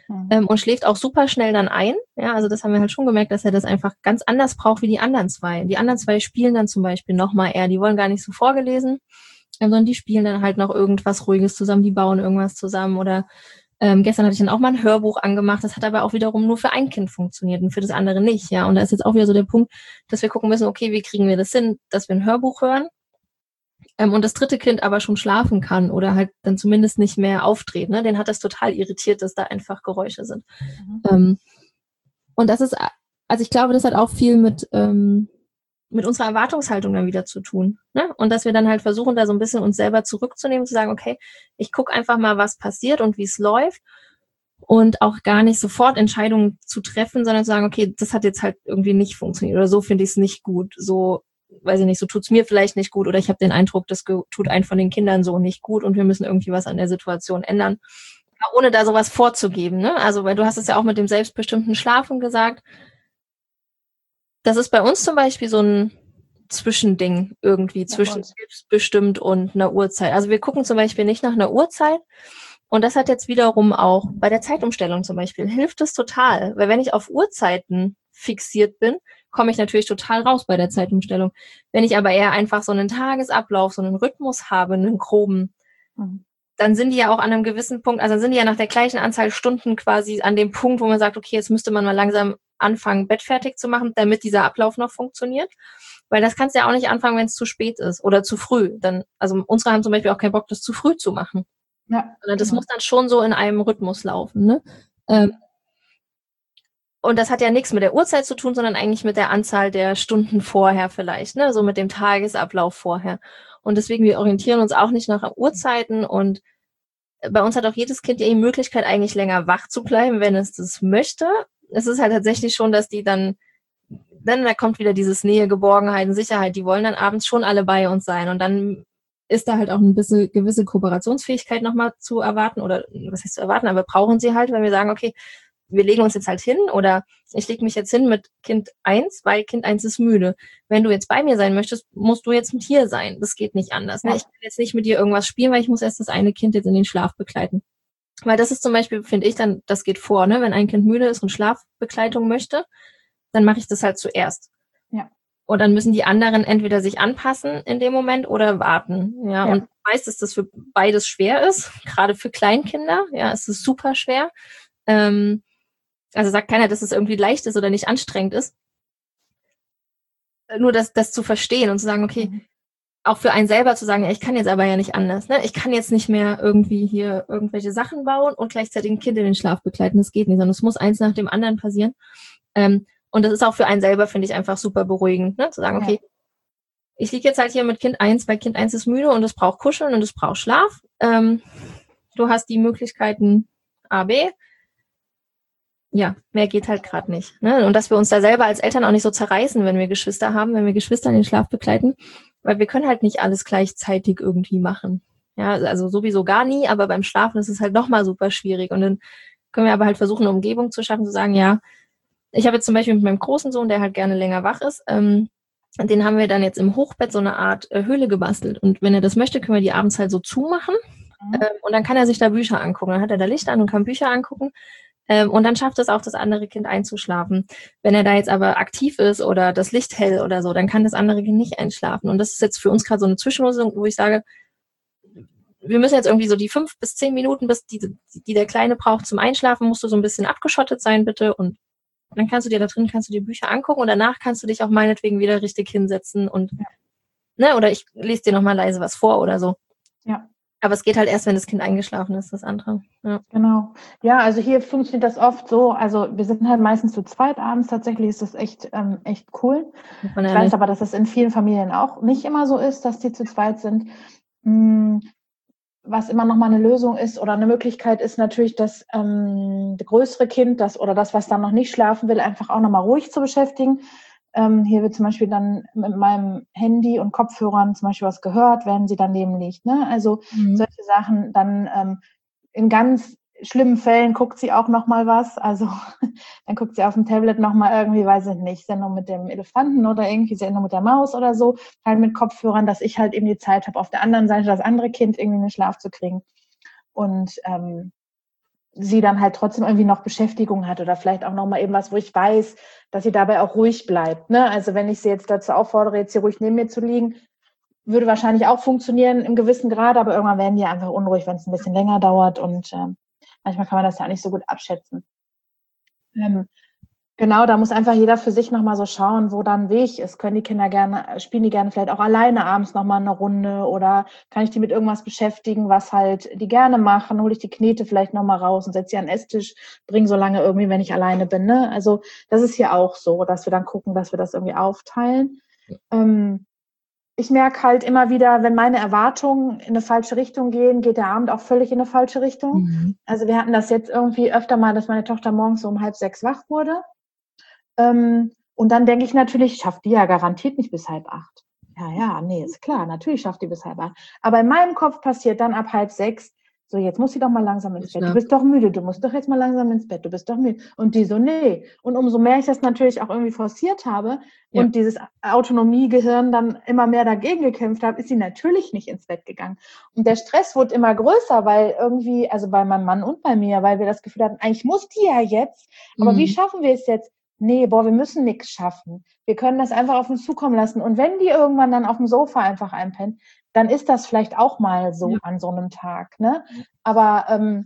und schläft auch super schnell dann ein. Ja, also das haben wir halt schon gemerkt, dass er das einfach ganz anders braucht wie die anderen zwei. Die anderen zwei spielen dann zum Beispiel nochmal eher, die wollen gar nicht so vorgelesen, sondern die spielen dann halt noch irgendwas Ruhiges zusammen, die bauen irgendwas zusammen oder gestern hatte ich dann auch mal ein Hörbuch angemacht, das hat aber auch wiederum nur für ein Kind funktioniert und für das andere nicht, ja. Und da ist jetzt auch wieder so der Punkt, dass wir gucken müssen, okay, wie kriegen wir das hin, dass wir ein Hörbuch hören und das dritte Kind aber schon schlafen kann oder halt dann zumindest nicht mehr aufdreht, ne? Den hat das total irritiert, dass da einfach Geräusche sind. Und das ist, also ich glaube, das hat auch viel mit unserer Erwartungshaltung dann wieder zu tun. Ne? Und dass wir dann halt versuchen, da so ein bisschen uns selber zurückzunehmen, zu sagen, okay, ich gucke einfach mal, was passiert und wie es läuft und auch gar nicht sofort Entscheidungen zu treffen, sondern zu sagen, okay, das hat jetzt halt irgendwie nicht funktioniert oder so finde ich es nicht gut, so, weiß ich nicht, so tut's mir vielleicht nicht gut oder ich habe den Eindruck, das tut einen von den Kindern so nicht gut und wir müssen irgendwie was an der Situation ändern, ohne da sowas vorzugeben. Ne? Also, weil du hast es ja auch mit dem selbstbestimmten Schlafen gesagt, das ist bei uns zum Beispiel so ein Zwischending irgendwie zwischen selbstbestimmt und einer Uhrzeit. Also wir gucken zum Beispiel nicht nach einer Uhrzeit und das hat jetzt wiederum auch bei der Zeitumstellung zum Beispiel, hilft es total, weil wenn ich auf Uhrzeiten fixiert bin, komme ich natürlich total raus bei der Zeitumstellung. Wenn ich aber eher einfach so einen Tagesablauf, so einen Rhythmus habe, einen groben, dann sind die ja auch an einem gewissen Punkt, also sind die ja nach der gleichen Anzahl Stunden quasi an dem Punkt, wo man sagt, okay, jetzt müsste man mal langsam anfangen, Bett fertig zu machen, damit dieser Ablauf noch funktioniert. Weil das kannst du ja auch nicht anfangen, wenn es zu spät ist oder zu früh. Dann, also unsere haben zum Beispiel auch keinen Bock, das zu früh zu machen. Ja, das muss dann schon so in einem Rhythmus laufen. Ne? Und das hat ja nichts mit der Uhrzeit zu tun, sondern eigentlich mit der Anzahl der Stunden vorher vielleicht, ne? So mit dem Tagesablauf vorher. Und deswegen, wir orientieren uns auch nicht nach Uhrzeiten und bei uns hat auch jedes Kind die Möglichkeit, eigentlich länger wach zu bleiben, wenn es das möchte. Es ist halt tatsächlich schon, dass die dann da kommt wieder dieses Nähe, Geborgenheit und Sicherheit, die wollen dann abends schon alle bei uns sein und dann ist da halt auch ein bisschen gewisse Kooperationsfähigkeit nochmal zu erwarten oder was heißt zu erwarten, aber brauchen sie halt, wenn wir sagen, okay, wir legen uns jetzt halt hin oder ich lege mich jetzt hin mit Kind 1, weil Kind 1 ist müde. Wenn du jetzt bei mir sein möchtest, musst du jetzt mit hier sein. Das geht nicht anders. Ne? Ich kann jetzt nicht mit dir irgendwas spielen, weil ich muss erst das eine Kind jetzt in den Schlaf begleiten. Weil das ist zum Beispiel, finde ich dann, das geht vor, ne? Wenn ein Kind müde ist und Schlafbegleitung möchte, dann mache ich das halt zuerst. Ja. Und dann müssen die anderen entweder sich anpassen in dem Moment oder warten. Ja. Und meist ist das für beides schwer ist, gerade für Kleinkinder. Ja, es ist super schwer. Also sagt keiner, dass es irgendwie leicht ist oder nicht anstrengend ist. Nur das zu verstehen und zu sagen, okay, auch für einen selber zu sagen, ja, ich kann jetzt aber ja nicht anders. Ne? Ich kann jetzt nicht mehr irgendwie hier irgendwelche Sachen bauen und gleichzeitig ein Kind in den Schlaf begleiten. Das geht nicht, sondern es muss eins nach dem anderen passieren. Und das ist auch für einen selber, finde ich, einfach super beruhigend, ne? Zu sagen, okay, ich liege jetzt halt hier mit Kind 1, weil Kind 1 ist müde und es braucht Kuscheln und es braucht Schlaf. Du hast die Möglichkeiten A, B. Ja, mehr geht halt gerade nicht. Ne? Und dass wir uns da selber als Eltern auch nicht so zerreißen, wenn wir Geschwister haben, wenn wir Geschwister in den Schlaf begleiten, weil wir können halt nicht alles gleichzeitig irgendwie machen. Ja, also sowieso gar nie, aber beim Schlafen ist es halt nochmal super schwierig. Und dann können wir aber halt versuchen, eine Umgebung zu schaffen, zu sagen, ja, ich habe jetzt zum Beispiel mit meinem großen Sohn, der halt gerne länger wach ist, den haben wir dann jetzt im Hochbett so eine Art Höhle gebastelt. Und wenn er das möchte, können wir die abends halt so zumachen. Und dann kann er sich da Bücher angucken. Dann hat er da Licht an und kann Bücher angucken. Und dann schafft es auch das andere Kind einzuschlafen. Wenn er da jetzt aber aktiv ist oder das Licht hell oder so, dann kann das andere Kind nicht einschlafen. Und das ist jetzt für uns gerade so eine Zwischenlösung, wo ich sage, wir müssen jetzt irgendwie so die 5 bis 10 Minuten, bis die der Kleine braucht zum Einschlafen, musst du so ein bisschen abgeschottet sein, bitte. Und dann kannst du dir Bücher angucken und danach kannst du dich auch meinetwegen wieder richtig hinsetzen und, ne, oder ich lese dir nochmal leise was vor oder so. Ja. Aber es geht halt erst, wenn das Kind eingeschlafen ist, das andere. Ja. Genau. Ja, also hier funktioniert das oft so, also wir sind halt meistens zu zweit abends, tatsächlich ist das echt cool. Ich weiß aber, dass es in vielen Familien auch nicht immer so ist, dass die zu zweit sind. Was immer noch mal eine Lösung ist oder eine Möglichkeit ist natürlich, das größere Kind, das, was dann noch nicht schlafen will, einfach auch noch mal ruhig zu beschäftigen. Hier wird zum Beispiel dann mit meinem Handy und Kopfhörern zum Beispiel was gehört, während sie daneben liegt. Ne? Also solche Sachen. Dann in ganz schlimmen Fällen guckt sie auch noch mal was. Also dann guckt sie auf dem Tablet noch mal irgendwie, weiß ich nicht, Sendung mit dem Elefanten oder irgendwie Sendung mit der Maus oder so, halt mit Kopfhörern, dass ich halt eben die Zeit habe, auf der anderen Seite das andere Kind irgendwie in den Schlaf zu kriegen. Und sie dann halt trotzdem irgendwie noch Beschäftigung hat oder vielleicht auch nochmal eben was, wo ich weiß, dass sie dabei auch ruhig bleibt. Ne? Also wenn ich sie jetzt dazu auffordere, jetzt hier ruhig neben mir zu liegen, würde wahrscheinlich auch funktionieren im gewissen Grad, aber irgendwann werden die einfach unruhig, wenn es ein bisschen länger dauert und manchmal kann man das ja auch nicht so gut abschätzen. Genau, da muss einfach jeder für sich nochmal so schauen, wo dann Weg ist. Spielen die gerne vielleicht auch alleine abends nochmal eine Runde oder kann ich die mit irgendwas beschäftigen, was halt die gerne machen, hole ich die Knete vielleicht nochmal raus und setze sie an den Esstisch, bringe so lange irgendwie, wenn ich alleine bin. Ne? Also das ist hier auch so, dass wir dann gucken, dass wir das irgendwie aufteilen. Ich merke halt immer wieder, wenn meine Erwartungen in eine falsche Richtung gehen, geht der Abend auch völlig in eine falsche Richtung. Mhm. Also wir hatten das jetzt irgendwie öfter mal, dass meine Tochter morgens so um 5:30 wach wurde. Und dann denke ich natürlich, schafft die ja garantiert nicht bis 7:30. Ja, nee, ist klar, natürlich schafft die bis 7:30. Aber in meinem Kopf passiert dann ab 5:30, so jetzt muss sie doch mal langsam ins Bett. Du bist doch müde, du musst doch jetzt mal langsam ins Bett, du bist doch müde. Und die so, nee. Und umso mehr ich das natürlich auch irgendwie forciert habe und dieses Autonomiegehirn dann immer mehr dagegen gekämpft habe, ist sie natürlich nicht ins Bett gegangen. Und der Stress wurde immer größer, weil irgendwie, also bei meinem Mann und bei mir, weil wir das Gefühl hatten, eigentlich muss die ja jetzt, aber wie schaffen wir es jetzt? Nee, wir müssen nichts schaffen. Wir können das einfach auf uns zukommen lassen. Und wenn die irgendwann dann auf dem Sofa einfach einpennt, dann ist das vielleicht auch mal so an so einem Tag. Ne? Aber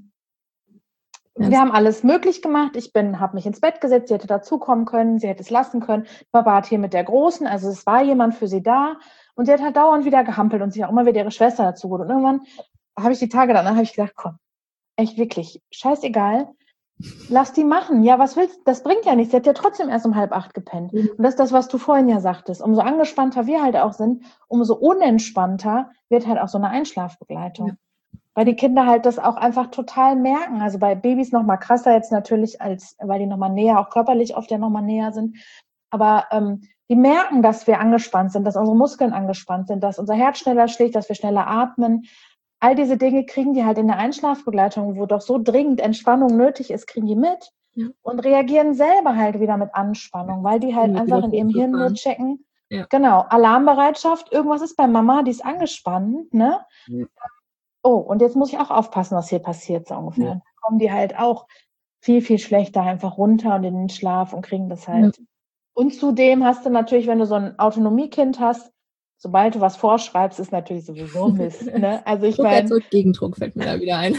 wir haben alles möglich gemacht. Ich habe mich ins Bett gesetzt, sie hätte dazukommen können, sie hätte es lassen können. Papa hat hier mit der Großen, also es war jemand für sie da. Und sie hat halt dauernd wieder gehampelt und sich auch immer wieder ihre Schwester dazu geholt. Und irgendwann habe ich die Tage danach gedacht, komm, echt wirklich, scheißegal. Lass die machen. Ja, was willst du? Das bringt ja nichts. Sie hat ja trotzdem erst um 7:30 gepennt. Und das ist das, was du vorhin ja sagtest. Umso angespannter wir halt auch sind, umso unentspannter wird halt auch so eine Einschlafbegleitung. Ja. Weil die Kinder halt das auch einfach total merken. Also bei Babys noch mal krasser jetzt natürlich, weil die noch mal näher, auch körperlich oft ja noch mal näher sind. Aber die merken, dass wir angespannt sind, dass unsere Muskeln angespannt sind, dass unser Herz schneller schlägt, dass wir schneller atmen. All diese Dinge kriegen die halt in der Einschlafbegleitung, wo doch so dringend Entspannung nötig ist, kriegen die mit und reagieren selber halt wieder mit Anspannung, weil die halt einfach in ihrem Hirn nur checken. Ja. Genau, Alarmbereitschaft, irgendwas ist bei Mama, die ist angespannt, ne? Ja. Oh, und jetzt muss ich auch aufpassen, was hier passiert, so ungefähr. Ja. Dann kommen die halt auch viel, viel schlechter einfach runter und in den Schlaf und kriegen das halt. Ja. Und zudem hast du natürlich, wenn du so ein Autonomiekind hast, sobald du was vorschreibst, ist natürlich sowieso Mist. Ne? Also ich meine, Gegendruck fällt mir da wieder ein.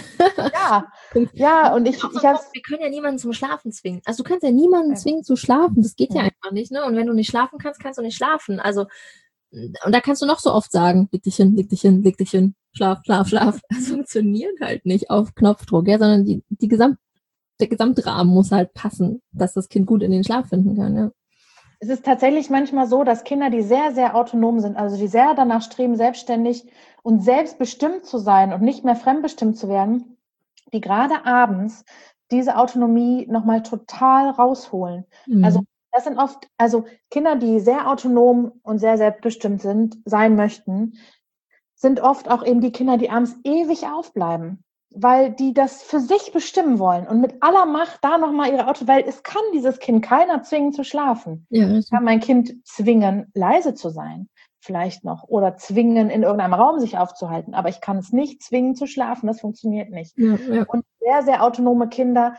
ja, und ich habe. Wir können ja niemanden zum Schlafen zwingen. Also du kannst ja niemanden zwingen zu schlafen. Das geht ja einfach nicht. Ne? Und wenn du nicht schlafen kannst, kannst du nicht schlafen. Also und da kannst du noch so oft sagen, leg dich hin, leg dich hin, leg dich hin, schlaf, schlaf, schlaf. Das funktioniert halt nicht auf Knopfdruck, sondern der Gesamtrahmen muss halt passen, dass das Kind gut in den Schlaf finden kann. Ja. Es ist tatsächlich manchmal so, dass Kinder, die sehr, sehr autonom sind, also die sehr danach streben, selbstständig und selbstbestimmt zu sein und nicht mehr fremdbestimmt zu werden, die gerade abends diese Autonomie nochmal total rausholen. Mhm. Also das sind oft, also Kinder, die sehr autonom und sehr selbstbestimmt sein möchten, sind oft auch eben die Kinder, die abends ewig aufbleiben, weil die das für sich bestimmen wollen und mit aller Macht da nochmal ihre weil es kann dieses Kind keiner zwingen zu schlafen. Ja, ich kann mein Kind zwingen, leise zu sein, vielleicht noch, oder zwingen, in irgendeinem Raum sich aufzuhalten, aber ich kann es nicht zwingen zu schlafen, das funktioniert nicht. Ja. Und sehr, sehr autonome Kinder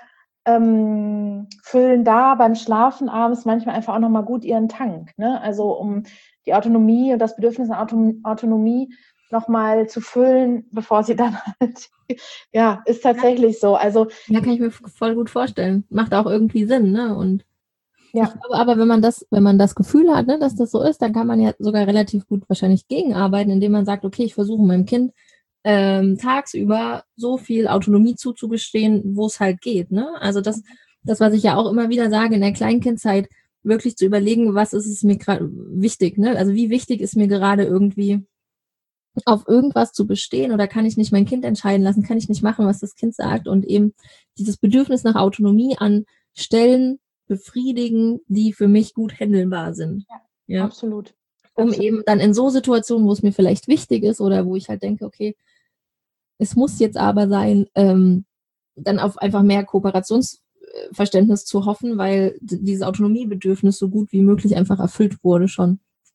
füllen da beim Schlafen abends manchmal einfach auch nochmal gut ihren Tank, ne? Also um die Autonomie und das Bedürfnis nach Autonomie nochmal zu füllen, bevor sie dann halt, ja, ist tatsächlich so. Also ja, kann ich mir voll gut vorstellen. Macht auch irgendwie Sinn, ne? Und ja. Ich glaube aber, wenn man das Gefühl hat, ne, dass das so ist, dann kann man ja sogar relativ gut wahrscheinlich gegenarbeiten, indem man sagt, okay, ich versuche meinem Kind tagsüber so viel Autonomie zuzugestehen, wo es halt geht, ne? Also das, was ich ja auch immer wieder sage, in der Kleinkindzeit wirklich zu überlegen, was ist es mir gerade wichtig, ne? Also wie wichtig ist mir gerade irgendwie auf irgendwas zu bestehen oder kann ich nicht mein Kind entscheiden lassen, kann ich nicht machen, was das Kind sagt und eben dieses Bedürfnis nach Autonomie an Stellen befriedigen, die für mich gut handelbar sind. Ja. Absolut. Um eben dann in so Situationen, wo es mir vielleicht wichtig ist oder wo ich halt denke, okay, es muss jetzt aber sein, dann auf einfach mehr Kooperationsverständnis zu hoffen, weil dieses Autonomiebedürfnis so gut wie möglich einfach erfüllt wurde schon.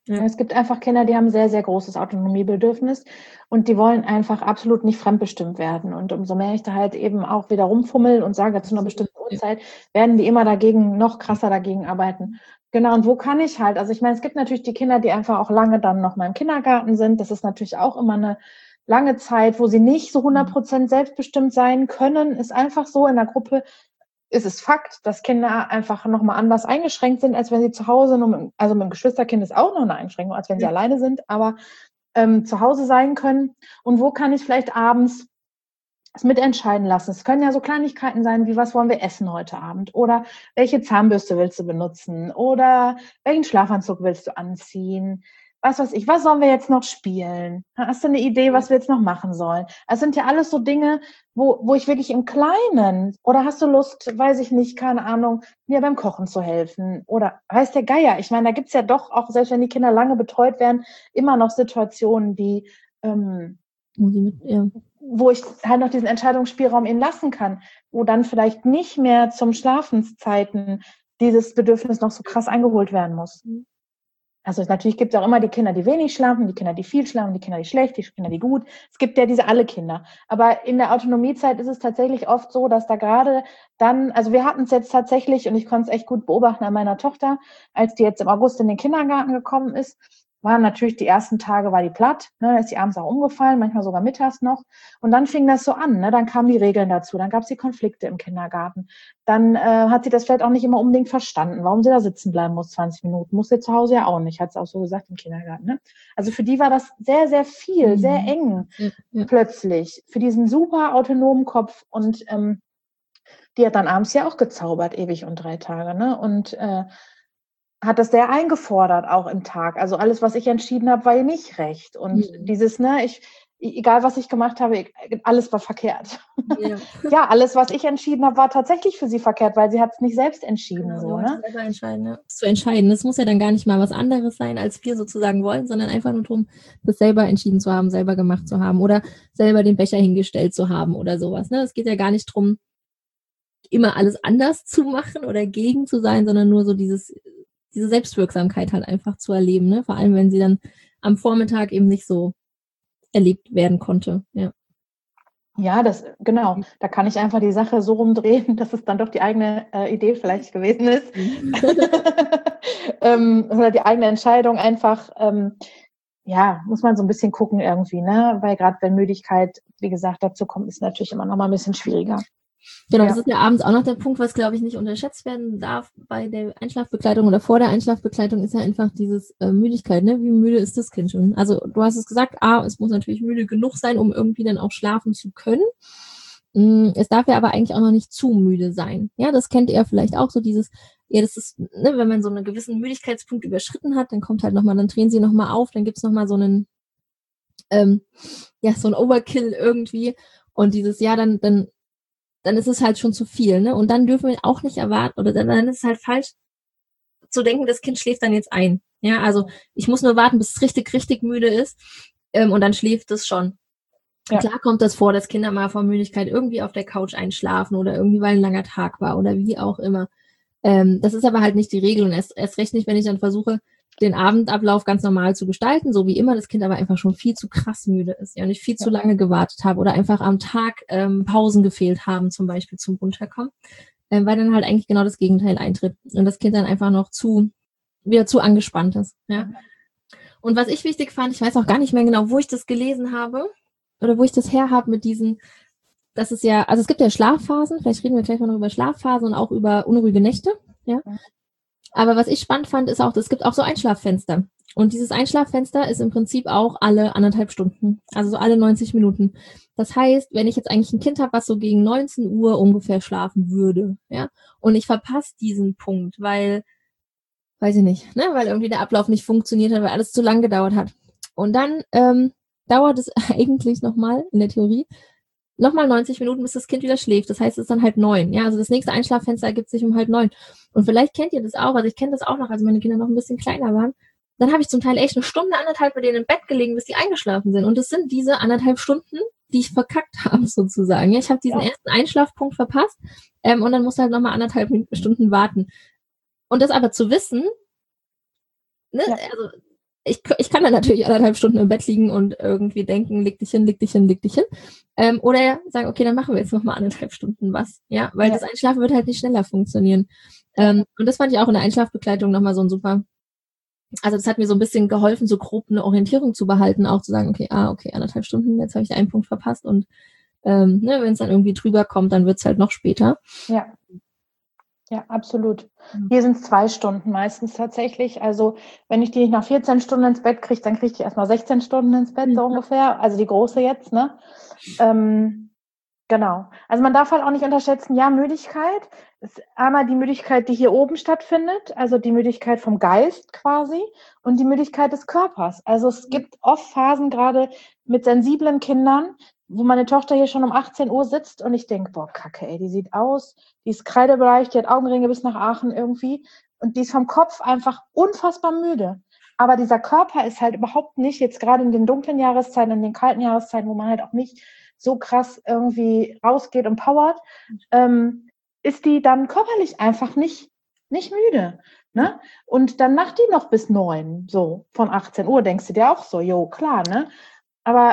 Ja. Es gibt einfach Kinder, die haben sehr, sehr großes Autonomiebedürfnis und die wollen einfach absolut nicht fremdbestimmt werden. Und umso mehr ich da halt eben auch wieder rumfummel und sage, zu einer bestimmten Uhrzeit, werden die immer noch krasser dagegen arbeiten. Genau, und wo kann ich halt? Also ich meine, es gibt natürlich die Kinder, die einfach auch lange dann noch mal im Kindergarten sind. Das ist natürlich auch immer eine lange Zeit, wo sie nicht so 100% selbstbestimmt sein können. Ist einfach so, in der Gruppe ist es Fakt, dass Kinder einfach nochmal anders eingeschränkt sind, als wenn sie zu Hause, also mit dem Geschwisterkind ist auch noch eine Einschränkung, als wenn sie alleine sind, aber zu Hause sein können. Und wo kann ich vielleicht abends es mitentscheiden lassen? Es können ja so Kleinigkeiten sein, wie was wollen wir essen heute Abend? Oder welche Zahnbürste willst du benutzen? Oder welchen Schlafanzug willst du anziehen? Was weiß ich, was sollen wir jetzt noch spielen? Hast du eine Idee, was wir jetzt noch machen sollen? Das sind ja alles so Dinge, wo ich wirklich im Kleinen, oder hast du Lust, weiß ich nicht, keine Ahnung, mir beim Kochen zu helfen? Oder weiß der Geier, ich meine, da gibt's ja doch auch, selbst wenn die Kinder lange betreut werden, immer noch Situationen, die wo ich halt noch diesen Entscheidungsspielraum ihnen lassen kann, wo dann vielleicht nicht mehr zum Schlafenszeiten dieses Bedürfnis noch so krass eingeholt werden muss. Also natürlich gibt es auch immer die Kinder, die wenig schlafen, die Kinder, die viel schlafen, die Kinder, die schlecht, die Kinder, die gut. Es gibt ja alle Kinder. Aber in der Autonomiezeit ist es tatsächlich oft so, dass da gerade dann, also wir hatten es jetzt tatsächlich, und ich konnte es echt gut beobachten an meiner Tochter, als die jetzt im August in den Kindergarten gekommen ist, waren natürlich die ersten Tage, war die platt, ne, da ist die abends auch umgefallen, manchmal sogar mittags noch. Und dann fing das so an, ne, dann kamen die Regeln dazu, dann gab es die Konflikte im Kindergarten. Dann hat sie das vielleicht auch nicht immer unbedingt verstanden, warum sie da sitzen bleiben muss 20 Minuten. Muss sie zu Hause ja auch nicht, hat sie auch so gesagt im Kindergarten. Ne? Also für die war das sehr, sehr viel, sehr eng plötzlich, für diesen super autonomen Kopf. Und die hat dann abends ja auch gezaubert, ewig und 3 Tage. Ne? Und hat das sehr eingefordert, auch im Tag. Also alles, was ich entschieden habe, war ihr nicht recht. Und dieses, ne, egal was ich gemacht habe, alles war verkehrt. Ja, ja, alles, was ich entschieden habe, war tatsächlich für sie verkehrt, weil sie hat es nicht selbst entschieden. Genau, so, ne? Selber entscheiden, ja. Das zu entscheiden, das muss ja dann gar nicht mal was anderes sein, als wir sozusagen wollen, sondern einfach nur darum, das selber entschieden zu haben, selber gemacht zu haben oder selber den Becher hingestellt zu haben oder sowas. Ne? Es geht ja gar nicht darum, immer alles anders zu machen oder gegen zu sein, sondern nur so diese Selbstwirksamkeit halt einfach zu erleben, ne? Vor allem, wenn sie dann am Vormittag eben nicht so erlebt werden konnte, ja. Ja, genau. Da kann ich einfach die Sache so rumdrehen, dass es dann doch die eigene Idee vielleicht gewesen ist. Oder die eigene Entscheidung einfach, muss man so ein bisschen gucken irgendwie, ne? Weil gerade wenn Müdigkeit, wie gesagt, dazu kommt, ist natürlich immer noch mal ein bisschen schwieriger. Genau, das ist ja abends auch noch der Punkt, was, glaube ich, nicht unterschätzt werden darf bei der Einschlafbegleitung oder vor der Einschlafbegleitung, ist ja einfach dieses Müdigkeit, ne? Wie müde ist das Kind schon? Also du hast es gesagt, es muss natürlich müde genug sein, um irgendwie dann auch schlafen zu können. Es darf ja aber eigentlich auch noch nicht zu müde sein. Ja, das kennt ihr vielleicht auch, so dieses, ja, das ist, ne, wenn man so einen gewissen Müdigkeitspunkt überschritten hat, dann kommt halt nochmal, dann drehen sie nochmal auf, dann gibt's nochmal so einen, so ein Overkill irgendwie und dieses, dann ist es halt schon zu viel, ne? Und dann dürfen wir auch nicht erwarten, oder dann ist es halt falsch zu denken, das Kind schläft dann jetzt ein. Ja, also ich muss nur warten, bis es richtig, richtig müde ist und dann schläft es schon. Ja. Klar kommt das vor, dass Kinder mal vor Müdigkeit irgendwie auf der Couch einschlafen oder irgendwie, weil ein langer Tag war oder wie auch immer. Das ist aber halt nicht die Regel und erst recht nicht, wenn ich dann versuche, den Abendablauf ganz normal zu gestalten, so wie immer, das Kind aber einfach schon viel zu krass müde ist, ja, und ich viel zu lange gewartet habe oder einfach am Tag Pausen gefehlt haben, zum Beispiel zum Runterkommen, weil dann halt eigentlich genau das Gegenteil eintritt und das Kind dann einfach noch wieder zu angespannt ist, ja. Und was ich wichtig fand, ich weiß auch gar nicht mehr genau, wo ich das gelesen habe oder wo ich das her habe mit diesen, das ist ja, also es gibt ja Schlafphasen, vielleicht reden wir gleich mal noch über Schlafphasen und auch über unruhige Nächte, ja. Aber was ich spannend fand, ist auch, es gibt auch so Einschlaffenster. Und dieses Einschlaffenster ist im Prinzip auch alle 1,5 Stunden, also so alle 90 Minuten. Das heißt, wenn ich jetzt eigentlich ein Kind habe, was so gegen 19 Uhr ungefähr schlafen würde, ja, und ich verpasse diesen Punkt, weil, weiß ich nicht, ne, weil irgendwie der Ablauf nicht funktioniert hat, weil alles zu lang gedauert hat. Und dann dauert es eigentlich nochmal in der Theorie nochmal 90 Minuten, bis das Kind wieder schläft. Das heißt, es ist dann 8:30. Ja, also das nächste Einschlaffenster ergibt sich um 8:30. Und vielleicht kennt ihr das auch. Also ich kenne das auch noch, als meine Kinder noch ein bisschen kleiner waren. Dann habe ich zum Teil echt 1 Stunde, 1,5 bei denen im Bett gelegen, bis die eingeschlafen sind. Und das sind diese 1,5 Stunden, die ich verkackt habe, sozusagen. Ja, ich habe diesen ersten Einschlafpunkt verpasst und dann musste halt nochmal 1,5 Stunden warten. Und das aber zu wissen, ne, also ich kann dann natürlich 1,5 Stunden im Bett liegen und irgendwie denken, leg dich hin. Oder sagen, okay, dann machen wir jetzt nochmal 1,5 Stunden was. Ja, weil das Einschlafen wird halt nicht schneller funktionieren. Und das fand ich auch in der Einschlafbegleitung nochmal so ein super, also das hat mir so ein bisschen geholfen, so grob eine Orientierung zu behalten, auch zu sagen, okay, 1,5 Stunden, jetzt habe ich einen Punkt verpasst und wenn es dann irgendwie drüber kommt, dann wird es halt noch später. Ja, absolut. Hier sind es 2 Stunden meistens tatsächlich. Also wenn ich die nicht nach 14 Stunden ins Bett kriege, dann kriege ich erstmal 16 Stunden ins Bett, so ungefähr. Also die große jetzt, ne? Genau. Also man darf halt auch nicht unterschätzen, Müdigkeit ist einmal die Müdigkeit, die hier oben stattfindet, also die Müdigkeit vom Geist quasi und die Müdigkeit des Körpers. Also es gibt oft Phasen, gerade mit sensiblen Kindern, wo meine Tochter hier schon um 18 Uhr sitzt und ich denke, boah, Kacke, ey, die sieht aus, die ist kreidebleich, die hat Augenringe bis nach Aachen irgendwie und die ist vom Kopf einfach unfassbar müde. Aber dieser Körper ist halt überhaupt nicht, jetzt gerade in den dunklen Jahreszeiten, in den kalten Jahreszeiten, wo man halt auch nicht so krass irgendwie rausgeht und powert, ist die dann körperlich einfach nicht müde. Ne? Und dann macht die noch bis 9, so von 18 Uhr, denkst du dir auch so, jo, klar, ne? Aber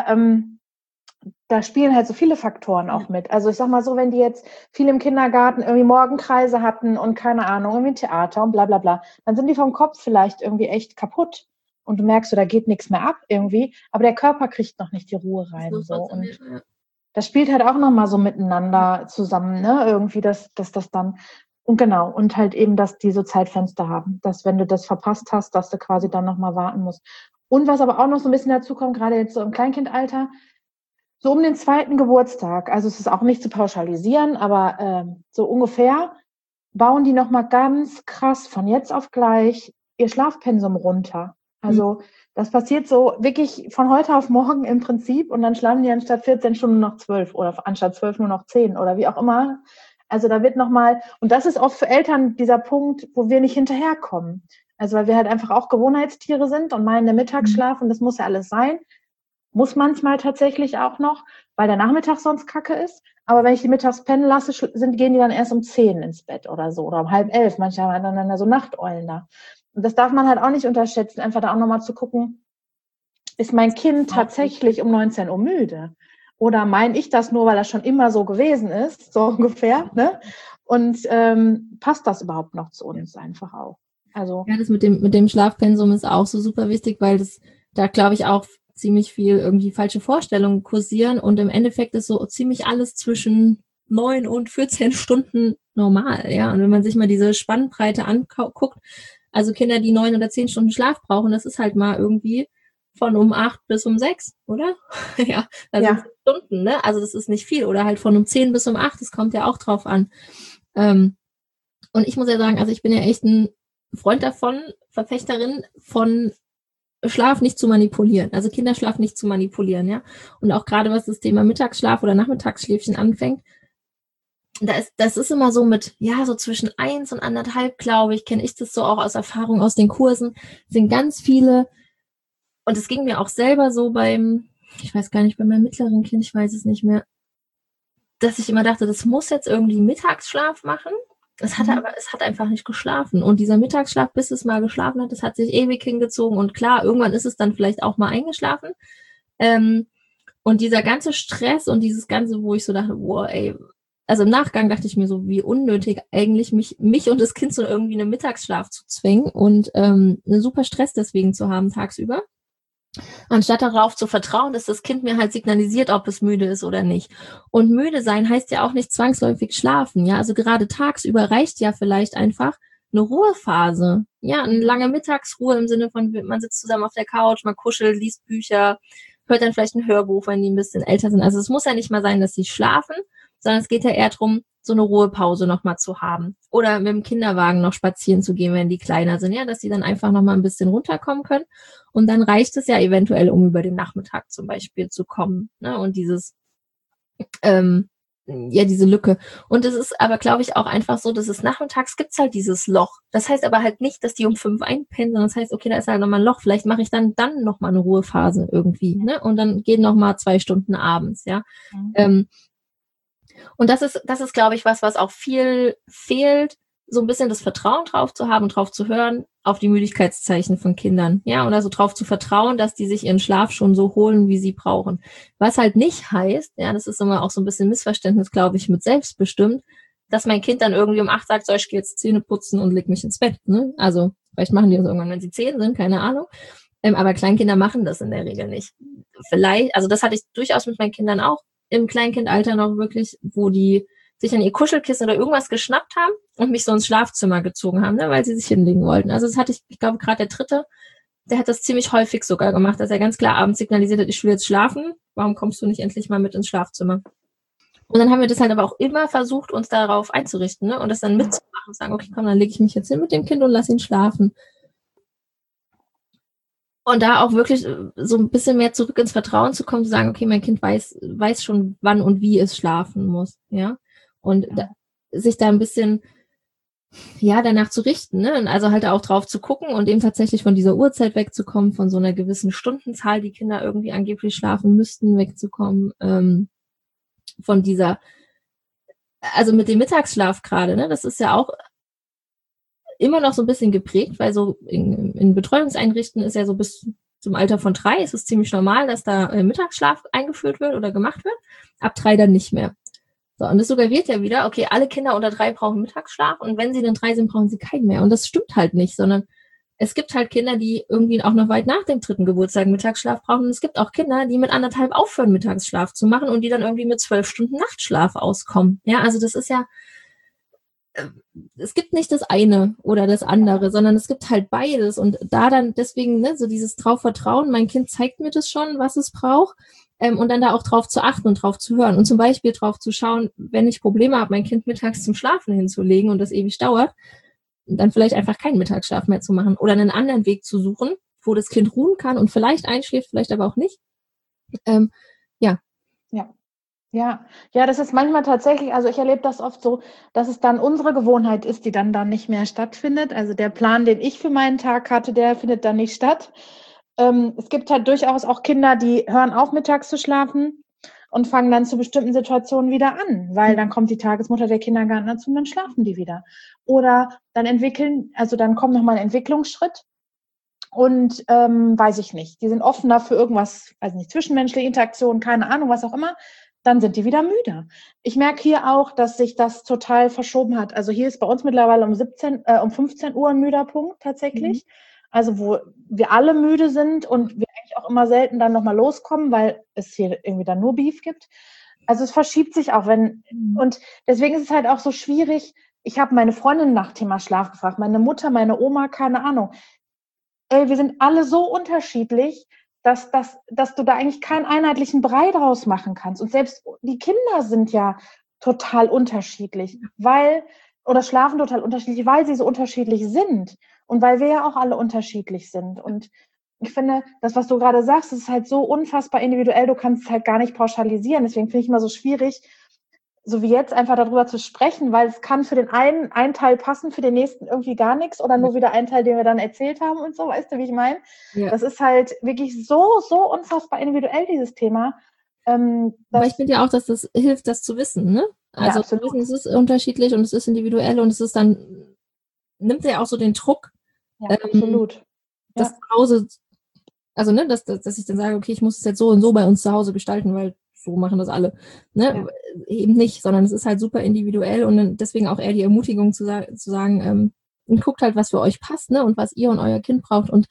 da spielen halt so viele Faktoren auch mit. Also ich sag mal so, wenn die jetzt viel im Kindergarten irgendwie Morgenkreise hatten und keine Ahnung, irgendwie Theater und bla bla bla, dann sind die vom Kopf vielleicht irgendwie echt kaputt. Und du merkst, da geht nichts mehr ab irgendwie, aber der Körper kriegt noch nicht die Ruhe rein. So. Und das spielt halt auch nochmal so miteinander zusammen, ne? Irgendwie, dass das dann, und genau, und halt eben, dass die so Zeitfenster haben, dass wenn du das verpasst hast, dass du quasi dann nochmal warten musst. Und was aber auch noch so ein bisschen dazu kommt, gerade jetzt so im Kleinkindalter, so um den 2. Geburtstag, also es ist auch nicht zu pauschalisieren, aber so ungefähr bauen die nochmal ganz krass von jetzt auf gleich ihr Schlafpensum runter. Also das passiert so wirklich von heute auf morgen im Prinzip und dann schlafen die anstatt 14 Stunden noch 12 oder anstatt 12 nur noch 10 oder wie auch immer. Also da wird nochmal, und das ist oft für Eltern dieser Punkt, wo wir nicht hinterherkommen. Also weil wir halt einfach auch Gewohnheitstiere sind und meinen, der Mittagsschlaf, und das muss ja alles sein, muss manchmal tatsächlich auch noch, weil der Nachmittag sonst kacke ist. Aber wenn ich die mittags pennen lasse, gehen die dann erst um 10 ins Bett oder so oder um 10:30. Manche haben dann so Nachteulen da. Und das darf man halt auch nicht unterschätzen, einfach da auch nochmal zu gucken, ist mein Kind tatsächlich um 19 Uhr müde? Oder meine ich das nur, weil das schon immer so gewesen ist, so ungefähr, ne? Und passt das überhaupt noch zu uns einfach auch? Also ja, das mit dem Schlafpensum ist auch so super wichtig, weil das da, glaube ich, auch ziemlich viel irgendwie falsche Vorstellungen kursieren und im Endeffekt ist so ziemlich alles zwischen 9 und 14 Stunden normal, ja. Und wenn man sich mal diese Spannbreite anguckt, also Kinder, die 9 oder 10 Stunden Schlaf brauchen, das ist halt mal irgendwie von um 8 bis um 6, oder? Ja, also 10 Stunden, ne? Also das ist nicht viel. Oder halt von um 10 bis um 8, das kommt ja auch drauf an. Und ich muss ja sagen, also ich bin ja echt ein Freund davon, Verfechterin von Schlaf nicht zu manipulieren, also Kinderschlaf nicht zu manipulieren, ja. Und auch gerade was das Thema Mittagsschlaf oder Nachmittagsschläfchen anfängt, das ist immer so mit, ja, so zwischen 1 und 1,5, glaube ich, kenne ich das so auch aus Erfahrung aus den Kursen, sind ganz viele, und es ging mir auch selber so ich weiß gar nicht, bei meinem mittleren Kind, ich weiß es nicht mehr, dass ich immer dachte, das muss jetzt irgendwie Mittagsschlaf machen. Es hat einfach nicht geschlafen. Und dieser Mittagsschlaf, bis es mal geschlafen hat, das hat sich ewig hingezogen. Und klar, irgendwann ist es dann vielleicht auch mal eingeschlafen. Und dieser ganze Stress und dieses Ganze, wo ich so dachte, wow, ey, also im Nachgang dachte ich mir so, wie unnötig eigentlich mich und das Kind so irgendwie einen Mittagsschlaf zu zwingen und einen super Stress deswegen zu haben tagsüber. Anstatt darauf zu vertrauen, dass das Kind mir halt signalisiert, ob es müde ist oder nicht. Und müde sein heißt ja auch nicht zwangsläufig schlafen. Ja, also gerade tagsüber reicht ja vielleicht einfach eine Ruhephase. Ja, eine lange Mittagsruhe im Sinne von, man sitzt zusammen auf der Couch, man kuschelt, liest Bücher, hört dann vielleicht ein Hörbuch, wenn die ein bisschen älter sind. Also es muss ja nicht mal sein, dass sie schlafen, sondern es geht ja eher darum, so eine Ruhepause nochmal zu haben. Oder mit dem Kinderwagen noch spazieren zu gehen, wenn die kleiner sind, ja, dass die dann einfach nochmal ein bisschen runterkommen können. Und dann reicht es ja eventuell, um über den Nachmittag zum Beispiel zu kommen. Ne? Und diese Lücke. Und es ist aber, glaube ich, auch einfach so, dass es nachmittags gibt's halt dieses Loch. Das heißt aber halt nicht, dass die um 5 einpennen, sondern das heißt, okay, da ist halt nochmal ein Loch. Vielleicht mache ich dann nochmal eine Ruhephase irgendwie. Ne? Und dann gehen nochmal 2 Stunden abends, ja. Und das ist, glaube ich, was auch viel fehlt, so ein bisschen das Vertrauen drauf zu haben und drauf zu hören, auf die Müdigkeitszeichen von Kindern, ja, oder so drauf zu vertrauen, dass die sich ihren Schlaf schon so holen, wie sie brauchen. Was halt nicht heißt, ja, das ist immer auch so ein bisschen Missverständnis, glaube ich, mit selbstbestimmt, dass mein Kind dann irgendwie um 8 sagt, so, ich gehe jetzt Zähne putzen und leg mich ins Bett, ne? Also, vielleicht machen die das irgendwann, wenn sie 10 sind, keine Ahnung. Aber Kleinkinder machen das in der Regel nicht. Vielleicht, also das hatte ich durchaus mit meinen Kindern auch im Kleinkindalter noch wirklich, wo die sich an ihr Kuschelkissen oder irgendwas geschnappt haben und mich so ins Schlafzimmer gezogen haben, ne, weil sie sich hinlegen wollten. Also das hatte ich glaube gerade der Dritte, der hat das ziemlich häufig sogar gemacht, dass er ganz klar abends signalisiert hat, ich will jetzt schlafen, warum kommst du nicht endlich mal mit ins Schlafzimmer? Und dann haben wir das halt aber auch immer versucht, uns darauf einzurichten, ne, und das dann mitzumachen und sagen, okay, komm, dann lege ich mich jetzt hin mit dem Kind und lass ihn schlafen. Und da auch wirklich so ein bisschen mehr zurück ins Vertrauen zu kommen, zu sagen, okay, mein Kind weiß schon, wann und wie es schlafen muss, ja. Und sich da ein bisschen, ja, danach zu richten, ne? Und also halt auch drauf zu gucken und eben tatsächlich von dieser Uhrzeit wegzukommen, von so einer gewissen Stundenzahl, die Kinder irgendwie angeblich schlafen müssten, wegzukommen, von dieser, also mit dem Mittagsschlaf gerade, ne? Das ist ja auch immer noch so ein bisschen geprägt, weil so in Betreuungseinrichtungen ist ja so bis zum Alter von 3 ist es ziemlich normal, dass da Mittagsschlaf eingeführt wird oder gemacht wird. Ab 3 dann nicht mehr. So, und das suggeriert ja wieder, okay, alle Kinder unter 3 brauchen Mittagsschlaf und wenn sie dann 3 sind, brauchen sie keinen mehr. Und das stimmt halt nicht, sondern es gibt halt Kinder, die irgendwie auch noch weit nach dem 3. Geburtstag Mittagsschlaf brauchen. Und es gibt auch Kinder, die mit 1,5 aufhören, Mittagsschlaf zu machen und die dann irgendwie mit 12 Stunden Nachtschlaf auskommen. Ja, also das ist ja, es gibt nicht das eine oder das andere, sondern es gibt halt beides. Und da dann deswegen, ne, so dieses drauf vertrauen, mein Kind zeigt mir das schon, was es braucht. Und dann da auch drauf zu achten und drauf zu hören. Und zum Beispiel drauf zu schauen, wenn ich Probleme habe, mein Kind mittags zum Schlafen hinzulegen und das ewig dauert, dann vielleicht einfach keinen Mittagsschlaf mehr zu machen oder einen anderen Weg zu suchen, wo das Kind ruhen kann und vielleicht einschläft, vielleicht aber auch nicht. Ja, das ist manchmal tatsächlich, also ich erlebe das oft so, dass es dann unsere Gewohnheit ist, die dann nicht mehr stattfindet. Also der Plan, den ich für meinen Tag hatte, der findet dann nicht statt. Es gibt halt durchaus auch Kinder, die hören auf, mittags zu schlafen und fangen dann zu bestimmten Situationen wieder an, weil dann kommt die Tagesmutter, der Kindergarten dazu und dann schlafen die wieder. Oder dann kommt nochmal ein Entwicklungsschritt und weiß ich nicht, die sind offener für irgendwas, weiß nicht, zwischenmenschliche Interaktion, keine Ahnung, was auch immer, dann sind die wieder müde. Ich merke hier auch, dass sich das total verschoben hat. Also hier ist bei uns mittlerweile um 15 Uhr ein müder Punkt tatsächlich. Also wo wir alle müde sind und wir eigentlich auch immer selten dann nochmal loskommen, weil es hier irgendwie dann nur Beef gibt. Also es verschiebt sich auch, und deswegen ist es halt auch so schwierig. Ich habe meine Freundin nach Thema Schlaf gefragt, meine Mutter, meine Oma, keine Ahnung. Ey, wir sind alle so unterschiedlich, dass du da eigentlich keinen einheitlichen Brei draus machen kannst. Und selbst die Kinder sind ja total unterschiedlich, oder schlafen total unterschiedlich, weil sie so unterschiedlich sind. Und weil wir ja auch alle unterschiedlich sind. Und ich finde, das, was du gerade sagst, ist halt so unfassbar individuell, du kannst es halt gar nicht pauschalisieren. Deswegen finde ich immer so schwierig, so wie jetzt einfach darüber zu sprechen, weil es kann für den einen ein Teil passen, für den nächsten irgendwie gar nichts oder nur wieder ein Teil, den wir dann erzählt haben und so, weißt du, wie ich meine? Ja. Das ist halt wirklich so unfassbar individuell, dieses Thema. Aber ich finde ja auch, dass das hilft, das zu wissen, ne? Also zu wissen, es ist unterschiedlich und es ist individuell und es ist dann, nimmt ja auch so den Druck, absolut. Das zu Hause, also ne, dass ich dann sage, okay, ich muss es jetzt so und so bei uns zu Hause gestalten, weil so machen das alle. Ne? Ja. Eben nicht, sondern es ist halt super individuell und dann deswegen auch eher die Ermutigung zu sagen, guckt halt, was für euch passt, ne? Und was ihr und euer Kind braucht. Und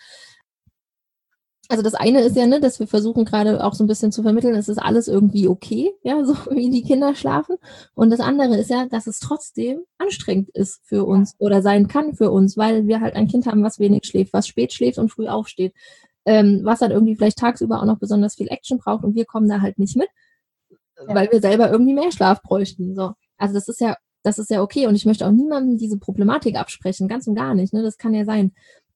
also das eine ist ja, ne, dass wir versuchen gerade auch so ein bisschen zu vermitteln, es ist alles irgendwie okay, ja, so wie die Kinder schlafen. Und das andere ist ja, dass es trotzdem anstrengend ist für uns oder sein kann für uns, weil wir halt ein Kind haben, was wenig schläft, was spät schläft und früh aufsteht, was dann irgendwie vielleicht tagsüber auch noch besonders viel Action braucht und wir kommen da halt nicht mit, weil wir selber irgendwie mehr Schlaf bräuchten. So. Also das ist ja okay und ich möchte auch niemandem diese Problematik absprechen, ganz und gar nicht, ne, das kann ja sein.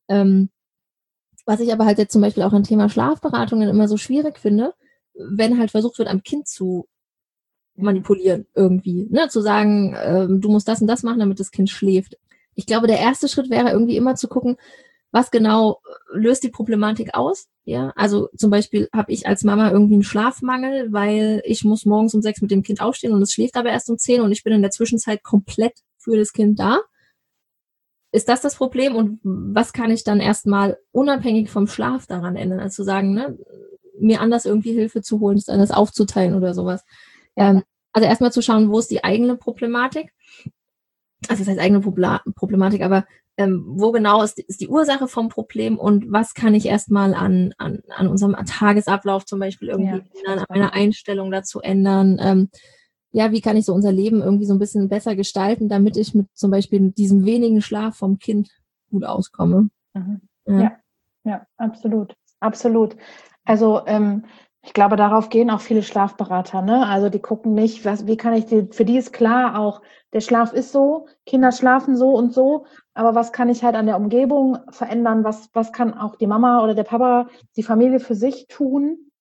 Was ich aber halt jetzt zum Beispiel auch im Thema Schlafberatungen immer so schwierig finde, wenn halt versucht wird, am Kind zu manipulieren irgendwie, ne, zu sagen, du musst das und das machen, damit das Kind schläft. Ich glaube, der erste Schritt wäre irgendwie immer zu gucken, was genau löst die Problematik aus, ja, also zum Beispiel habe ich als Mama irgendwie einen Schlafmangel, weil ich muss morgens um 6 mit dem Kind aufstehen und es schläft aber erst um 10 und ich bin in der Zwischenzeit komplett für das Kind da. ist das Problem und was kann ich dann erstmal unabhängig vom Schlaf daran ändern? Also zu sagen, ne, mir anders irgendwie Hilfe zu holen, das anders aufzuteilen oder sowas. Ja. Also erstmal zu schauen, wo ist die eigene Problematik? Also das heißt eigene Problematik, aber wo genau ist die Ursache vom Problem und was kann ich erstmal an unserem Tagesablauf zum Beispiel irgendwie ändern, an meiner Einstellung dazu ändern? Wie kann ich so unser Leben irgendwie so ein bisschen besser gestalten, damit ich mit zum Beispiel diesem wenigen Schlaf vom Kind gut auskomme? Mhm. Ja, absolut. Absolut. Also ich glaube, darauf gehen auch viele Schlafberater, ne? Also die gucken nicht, wie kann ich für die ist klar auch, der Schlaf ist so, Kinder schlafen so und so, aber was kann ich halt an der Umgebung verändern? Was kann auch die Mama oder der Papa, die Familie für sich tun?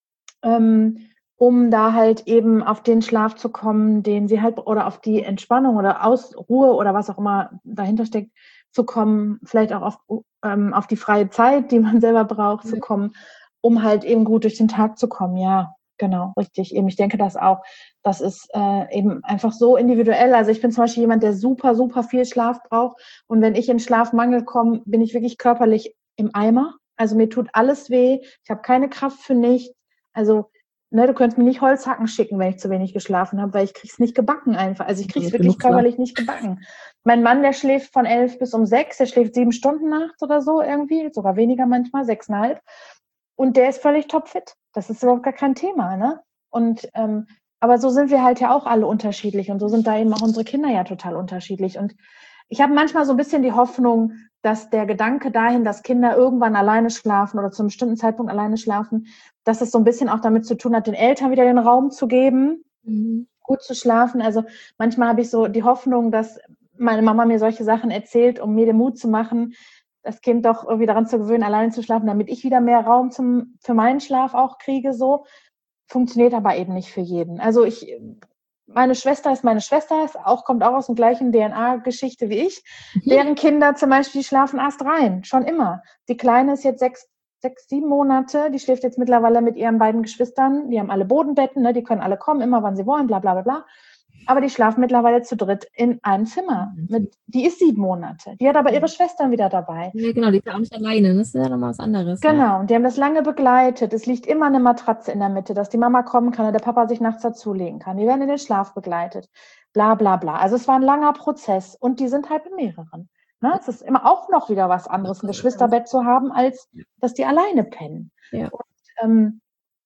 Um da halt eben auf den Schlaf zu kommen, den sie halt, oder auf die Entspannung oder Ruhe oder was auch immer dahinter steckt, zu kommen, vielleicht auch auf die freie Zeit, die man selber braucht, zu kommen, um halt eben gut durch den Tag zu kommen. Ja, genau, richtig. Eben, ich denke das auch. Das ist eben einfach so individuell. Also ich bin zum Beispiel jemand, der super, super viel Schlaf braucht. Und wenn ich in Schlafmangel komme, bin ich wirklich körperlich im Eimer. Also mir tut alles weh. Ich habe keine Kraft für nichts. Also, ne, du könntest mir nicht Holzhacken schicken, wenn ich zu wenig geschlafen habe, weil ich krieg's nicht gebacken einfach. Also ich krieg's wirklich körperlich nicht gebacken. Mein Mann, der schläft von 11 bis um 6, der schläft 7 Stunden nachts oder so irgendwie, sogar weniger manchmal, 6,5. Und der ist völlig topfit. Das ist überhaupt gar kein Thema, ne? Und aber so sind wir halt ja auch alle unterschiedlich und so sind da eben auch unsere Kinder ja total unterschiedlich. Und ich habe manchmal so ein bisschen die Hoffnung, dass der Gedanke dahin, dass Kinder irgendwann alleine schlafen oder zu einem bestimmten Zeitpunkt alleine schlafen, dass es so ein bisschen auch damit zu tun hat, den Eltern wieder den Raum zu geben, gut zu schlafen. Also manchmal habe ich so die Hoffnung, dass meine Mama mir solche Sachen erzählt, um mir den Mut zu machen, das Kind doch irgendwie daran zu gewöhnen, alleine zu schlafen, damit ich wieder mehr Raum für meinen Schlaf auch kriege. So funktioniert aber eben nicht für jeden. Also meine Schwester, kommt auch aus dem gleichen DNA-Geschichte wie ich. Deren Kinder zum Beispiel schlafen erst rein, schon immer. Die Kleine ist jetzt 6, 7 Monate, die schläft jetzt mittlerweile mit ihren beiden Geschwistern, die haben alle Bodenbetten, ne, die können alle kommen, immer wann sie wollen, bla bla bla bla. Aber die schlafen mittlerweile zu dritt in einem Zimmer. Die ist 7 Monate. Die hat aber ihre Schwestern wieder dabei. Ja, genau, die ist ja auch nicht alleine. Das ist ja nochmal was anderes. Genau, ja. Und die haben das lange begleitet. Es liegt immer eine Matratze in der Mitte, dass die Mama kommen kann und der Papa sich nachts dazulegen kann. Die werden in den Schlaf begleitet. Bla bla bla. Also es war ein langer Prozess. Und die sind halt mit mehreren. Ne? Es ist immer auch noch wieder was anderes, ein Geschwisterbett zu haben, als dass die alleine pennen. Ja. Und,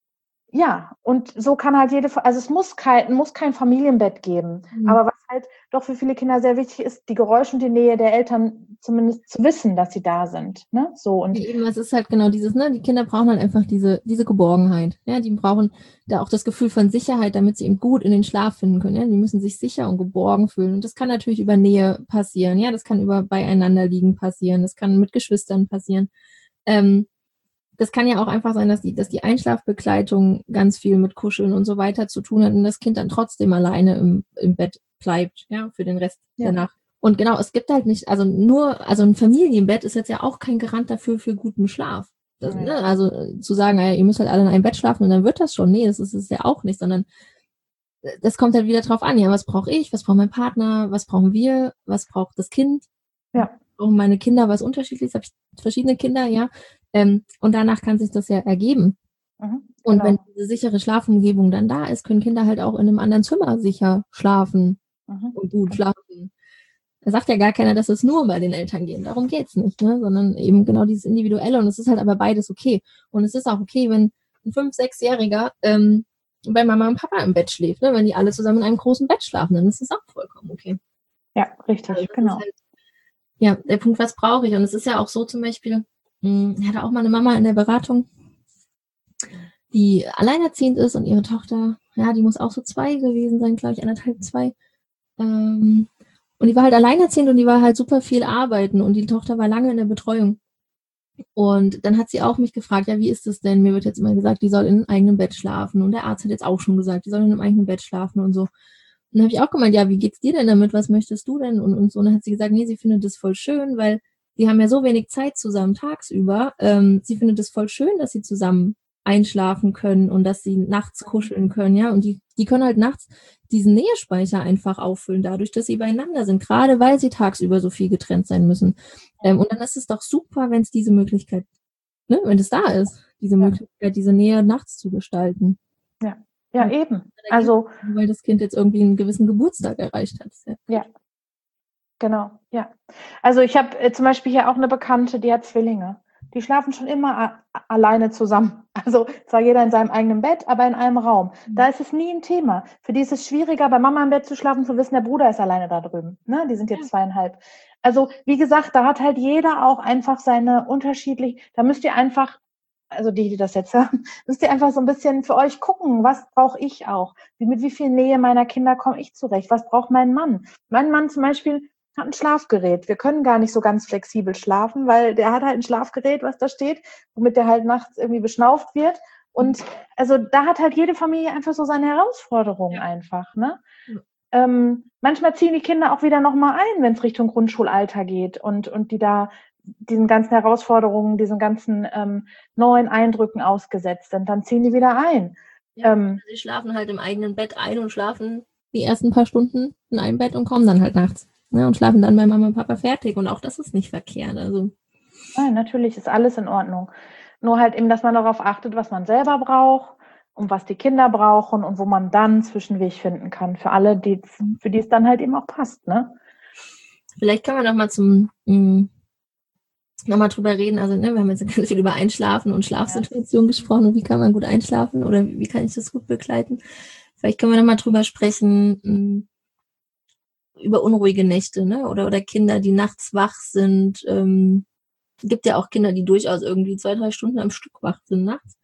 und so kann halt also es muss kein Familienbett geben. Aber was halt doch für viele Kinder sehr wichtig ist, die Geräusche und die Nähe der Eltern zumindest zu wissen, dass sie da sind. Ne? So, und eben, es ist halt genau dieses, ne, die Kinder brauchen halt einfach diese Geborgenheit. Ja, die brauchen da auch das Gefühl von Sicherheit, damit sie eben gut in den Schlaf finden können. Ja? Die müssen sich sicher und geborgen fühlen. Und das kann natürlich über Nähe passieren. Ja, das kann über Beieinanderliegen passieren. Das kann mit Geschwistern passieren. Das kann ja auch einfach sein, dass die Einschlafbegleitung ganz viel mit Kuscheln und so weiter zu tun hat und das Kind dann trotzdem alleine im Bett bleibt, ja, für den Rest der Nacht. Und genau, es gibt halt nicht, also ein Familienbett ist jetzt ja auch kein Garant dafür für guten Schlaf. Ne? Also zu sagen, ihr müsst halt alle in einem Bett schlafen und dann wird das schon. Nee, das ist es ja auch nicht, sondern das kommt halt wieder drauf an, ja, was brauche ich, was braucht mein Partner, was brauchen wir, was braucht das Kind? Ja. Brauchen meine Kinder was Unterschiedliches? Habe ich verschiedene Kinder, ja. Und danach kann sich das ja ergeben. Und wenn diese sichere Schlafumgebung dann da ist, können Kinder halt auch in einem anderen Zimmer sicher schlafen und gut schlafen. Da sagt ja gar keiner, dass es nur bei den Eltern geht. Darum geht's nicht, ne? Sondern eben genau dieses Individuelle. Und es ist halt aber beides okay. Und es ist auch okay, wenn ein 5-, 6-Jähriger bei Mama und Papa im Bett schläft, ne? Wenn die alle zusammen in einem großen Bett schlafen, dann ist das auch vollkommen okay. Ja, richtig, also genau. Halt, ja, der Punkt, was brauche ich? Und es ist ja auch so zum Beispiel, ich hatte auch mal eine Mama in der Beratung, die alleinerziehend ist und ihre Tochter, ja, die muss auch so 2 gewesen sein, glaube ich, 1,5, 2. Und die war halt alleinerziehend und die war halt super viel arbeiten und die Tochter war lange in der Betreuung. Und dann hat sie auch mich gefragt, ja, wie ist das denn? Mir wird jetzt immer gesagt, die soll in einem eigenen Bett schlafen. Und der Arzt hat jetzt auch schon gesagt, die soll in einem eigenen Bett schlafen und so. Und dann habe ich auch gemeint, ja, wie geht's dir denn damit? Was möchtest du denn? Und so. Und dann hat sie gesagt, nee, sie findet das voll schön, weil sie haben ja so wenig Zeit zusammen tagsüber. Sie findet es voll schön, dass sie zusammen einschlafen können und dass sie nachts kuscheln können, ja. Und die können halt nachts diesen Nähespeicher einfach auffüllen, dadurch, dass sie beieinander sind, gerade weil sie tagsüber so viel getrennt sein müssen. Und dann ist es doch super, wenn es diese Möglichkeit, ne, wenn es da ist, diese Möglichkeit, diese Nähe nachts zu gestalten. Ja, eben. Also, weil das Kind jetzt irgendwie einen gewissen Geburtstag erreicht hat. Ja, genau, ja. Also ich habe zum Beispiel hier auch eine Bekannte, die hat Zwillinge. Die schlafen schon immer alleine zusammen. Also zwar jeder in seinem eigenen Bett, aber in einem Raum. Da ist es nie ein Thema. Für die ist es schwieriger, bei Mama im Bett zu schlafen, zu wissen, der Bruder ist alleine da drüben. Ne? Die sind jetzt 2,5. Also wie gesagt, da hat halt jeder auch einfach seine unterschiedlich, da müsst ihr einfach, also die das jetzt hören, müsst ihr einfach so ein bisschen für euch gucken, was brauche ich auch? Mit wie viel Nähe meiner Kinder komme ich zurecht? Was braucht mein Mann? Mein Mann zum Beispiel hat ein Schlafgerät. Wir können gar nicht so ganz flexibel schlafen, weil der hat halt ein Schlafgerät, was da steht, womit der halt nachts irgendwie beschnauft wird. Und also da hat halt jede Familie einfach so seine Herausforderungen einfach, ne? Manchmal ziehen die Kinder auch wieder nochmal ein, wenn es Richtung Grundschulalter geht und die da diesen ganzen Herausforderungen, diesen ganzen neuen Eindrücken ausgesetzt sind, dann ziehen die wieder ein. Ja, sie schlafen halt im eigenen Bett ein und schlafen die ersten paar Stunden in einem Bett und kommen dann halt nachts. Ne, und schlafen dann bei Mama und Papa fertig. Und auch das ist nicht verkehrt. Also. Nein, natürlich ist alles in Ordnung. Nur halt eben, dass man darauf achtet, was man selber braucht und was die Kinder brauchen und wo man dann einen Zwischenweg finden kann für alle, für die es dann halt eben auch passt, ne? Vielleicht können wir nochmal drüber reden. Also, ne, wir haben jetzt ganz viel über Einschlafen und Schlafsituationen gesprochen und wie kann man gut einschlafen oder wie kann ich das gut begleiten. Vielleicht können wir nochmal drüber sprechen, über unruhige Nächte, ne? Oder Kinder, die nachts wach sind. Gibt ja auch Kinder, die durchaus irgendwie 2-3 Stunden am Stück wach sind nachts.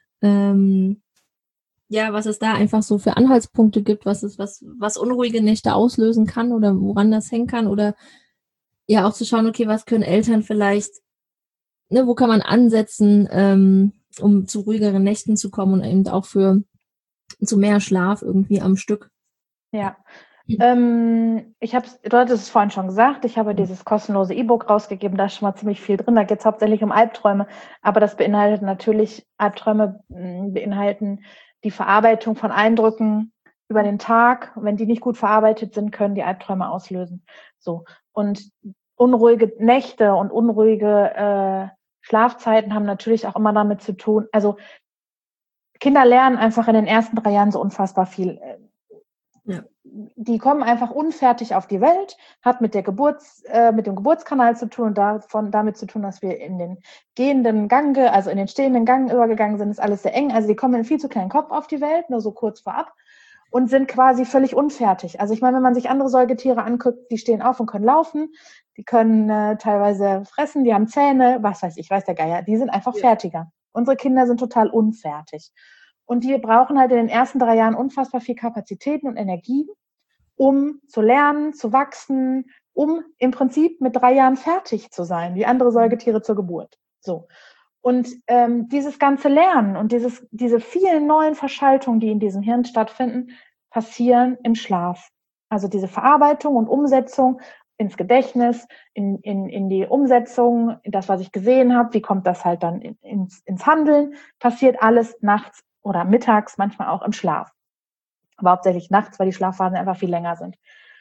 Ja, was es da einfach so für Anhaltspunkte gibt, was unruhige Nächte auslösen kann oder woran das hängen kann oder ja auch zu schauen, okay, was können Eltern vielleicht, ne, wo kann man ansetzen, um zu ruhigeren Nächten zu kommen und eben auch zu mehr Schlaf irgendwie am Stück. Ja. Du hattest es vorhin schon gesagt, ich habe dieses kostenlose E-Book rausgegeben, da ist schon mal ziemlich viel drin, da geht es hauptsächlich um Albträume, aber das beinhaltet natürlich, Albträume beinhalten die Verarbeitung von Eindrücken über den Tag. Wenn die nicht gut verarbeitet sind, können die Albträume auslösen. So. Und unruhige Nächte und unruhige Schlafzeiten haben natürlich auch immer damit zu tun, also Kinder lernen einfach in den ersten 3 Jahren so unfassbar viel. Die kommen einfach unfertig auf die Welt, hat mit dem Geburtskanal zu tun und damit zu tun, dass wir in den gehenden Gang, also in den stehenden Gang übergegangen sind, ist alles sehr eng. Also die kommen in einen viel zu kleinen Kopf auf die Welt, nur so kurz vorab und sind quasi völlig unfertig. Also ich meine, wenn man sich andere Säugetiere anguckt, die stehen auf und können laufen, die können teilweise fressen, die haben Zähne, was weiß ich, weiß der Geier, die sind einfach fertiger. Unsere Kinder sind total unfertig. Und die brauchen halt in den ersten 3 Jahren unfassbar viel Kapazitäten und Energie, um zu lernen, zu wachsen, um im Prinzip mit 3 Jahren fertig zu sein, wie andere Säugetiere zur Geburt. So. Und dieses ganze Lernen und diese vielen neuen Verschaltungen, die in diesem Hirn stattfinden, passieren im Schlaf. Also diese Verarbeitung und Umsetzung ins Gedächtnis, in die Umsetzung, in das, was ich gesehen habe, wie kommt das halt dann ins Handeln, passiert alles nachts oder mittags, manchmal auch im Schlaf. Aber hauptsächlich nachts, weil die Schlafphasen einfach viel länger sind.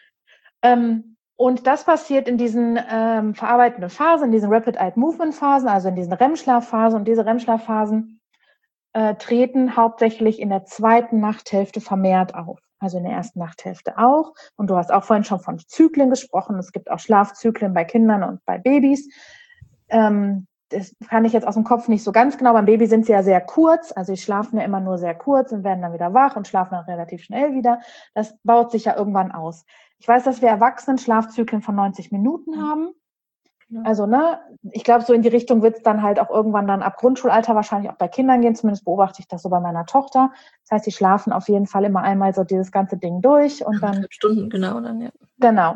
Und das passiert in diesen verarbeitenden Phasen, in diesen Rapid Eye Movement Phasen, also in diesen REM-Schlafphasen. Und diese REM-Schlafphasen treten hauptsächlich in der zweiten Nachthälfte vermehrt auf. Also in der ersten Nachthälfte auch. Und du hast auch vorhin schon von Zyklen gesprochen. Es gibt auch Schlafzyklen bei Kindern und bei Babys. Das kann ich jetzt aus dem Kopf nicht so ganz genau. Beim Baby sind sie ja sehr kurz. Also die schlafen ja immer nur sehr kurz und werden dann wieder wach und schlafen dann relativ schnell wieder. Das baut sich ja irgendwann aus. Ich weiß, dass wir Erwachsenen Schlafzyklen von 90 Minuten haben. Also, ne, ich glaube, so in die Richtung wird es dann halt auch irgendwann dann ab Grundschulalter wahrscheinlich auch bei Kindern gehen. Zumindest beobachte ich das so bei meiner Tochter. Das heißt, die schlafen auf jeden Fall immer einmal so dieses ganze Ding durch und dann 1,5 Stunden, genau, dann, ja. Genau.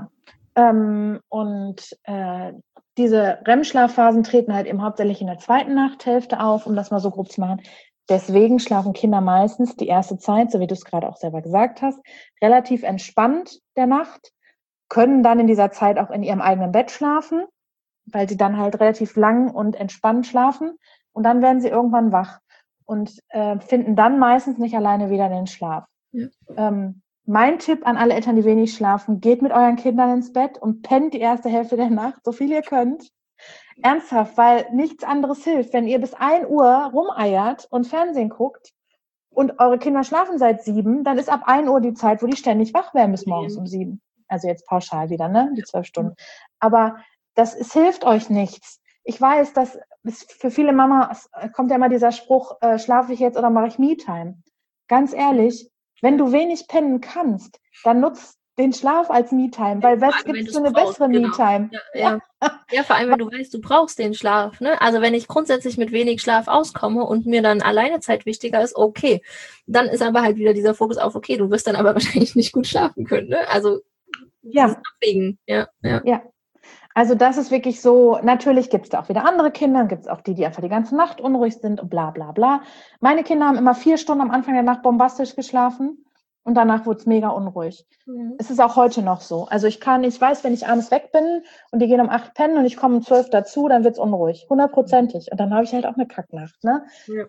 Diese REM-Schlafphasen treten halt eben hauptsächlich in der zweiten Nachthälfte auf, um das mal so grob zu machen. Deswegen schlafen Kinder meistens die erste Zeit, so wie du es gerade auch selber gesagt hast, relativ entspannt der Nacht, können dann in dieser Zeit auch in ihrem eigenen Bett schlafen, weil sie dann halt relativ lang und entspannt schlafen und dann werden sie irgendwann wach. und finden dann meistens nicht alleine wieder den Schlaf. Ja. Mein Tipp an alle Eltern, die wenig schlafen, geht mit euren Kindern ins Bett und pennt die erste Hälfte der Nacht, so viel ihr könnt. Ernsthaft, weil nichts anderes hilft. Wenn ihr bis 1 Uhr rumeiert und Fernsehen guckt und eure Kinder schlafen seit 7, dann ist ab 1 Uhr die Zeit, wo die ständig wach werden bis morgens um 7. Also jetzt pauschal wieder, ne? Die 12 Stunden. Aber es hilft euch nichts. Ich weiß, dass für viele Mamas kommt ja immer dieser Spruch, schlafe ich jetzt oder mache ich Me-Time? Ganz ehrlich, wenn du wenig pennen kannst, dann nutzt den Schlaf als Me-Time, weil was gibt es für eine bessere Me-Time? Ja, vor allem, wenn du weißt, du brauchst den Schlaf. Ne? Also wenn ich grundsätzlich mit wenig Schlaf auskomme und mir dann Alleinezeit wichtiger ist, okay. Dann ist aber halt wieder dieser Fokus auf, okay, du wirst dann aber wahrscheinlich nicht gut schlafen können. Ne? Also abwägen. Ja. Also das ist wirklich so, natürlich gibt es da auch wieder andere Kinder, gibt es auch die einfach die ganze Nacht unruhig sind und bla bla bla. Meine Kinder haben immer 4 Stunden am Anfang der Nacht bombastisch geschlafen und danach wurde es mega unruhig. Es ist auch heute noch so. Also ich weiß, wenn ich abends weg bin und die gehen um 8 pennen und ich komme um 12 dazu, dann wird es unruhig, 100%. Und dann habe ich halt auch eine Kacknacht. Ne? Ja.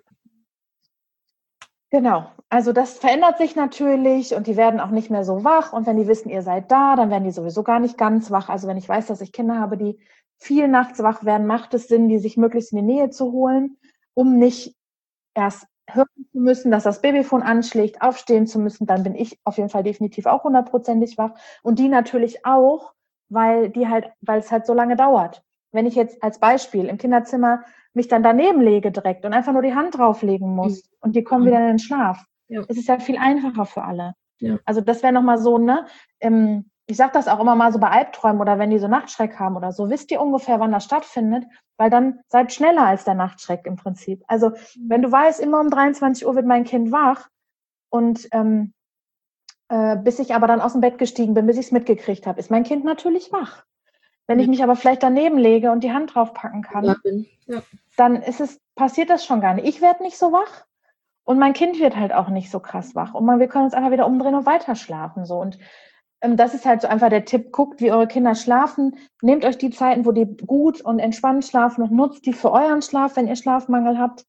Genau, also das verändert sich natürlich und die werden auch nicht mehr so wach und wenn die wissen, ihr seid da, dann werden die sowieso gar nicht ganz wach. Also wenn ich weiß, dass ich Kinder habe, die viel nachts wach werden, macht es Sinn, die sich möglichst in die Nähe zu holen, um nicht erst hören zu müssen, dass das Babyphone anschlägt, aufstehen zu müssen, dann bin ich auf jeden Fall definitiv auch 100%ig wach und die natürlich auch, weil es halt so lange dauert. Wenn ich jetzt als Beispiel im Kinderzimmer mich dann daneben lege direkt und einfach nur die Hand drauflegen muss und die kommen wieder in den Schlaf. Ja. Es ist ja viel einfacher für alle. Ja. Also das wäre nochmal so, ne? Ich sage das auch immer mal so bei Albträumen oder wenn die so Nachtschreck haben oder so, wisst ihr ungefähr, wann das stattfindet? Weil dann seid schneller als der Nachtschreck im Prinzip. Also wenn du weißt, immer um 23 Uhr wird mein Kind wach und bis ich aber dann aus dem Bett gestiegen bin, bis ich es mitgekriegt habe, ist mein Kind natürlich wach. Wenn ich mich aber vielleicht daneben lege und die Hand draufpacken kann, dann passiert das schon gar nicht. Ich werde nicht so wach und mein Kind wird halt auch nicht so krass wach. Und wir können uns einfach wieder umdrehen und weiter schlafen. So. Und das ist halt so einfach der Tipp. Guckt, wie eure Kinder schlafen. Nehmt euch die Zeiten, wo die gut und entspannt schlafen und nutzt die für euren Schlaf, wenn ihr Schlafmangel habt.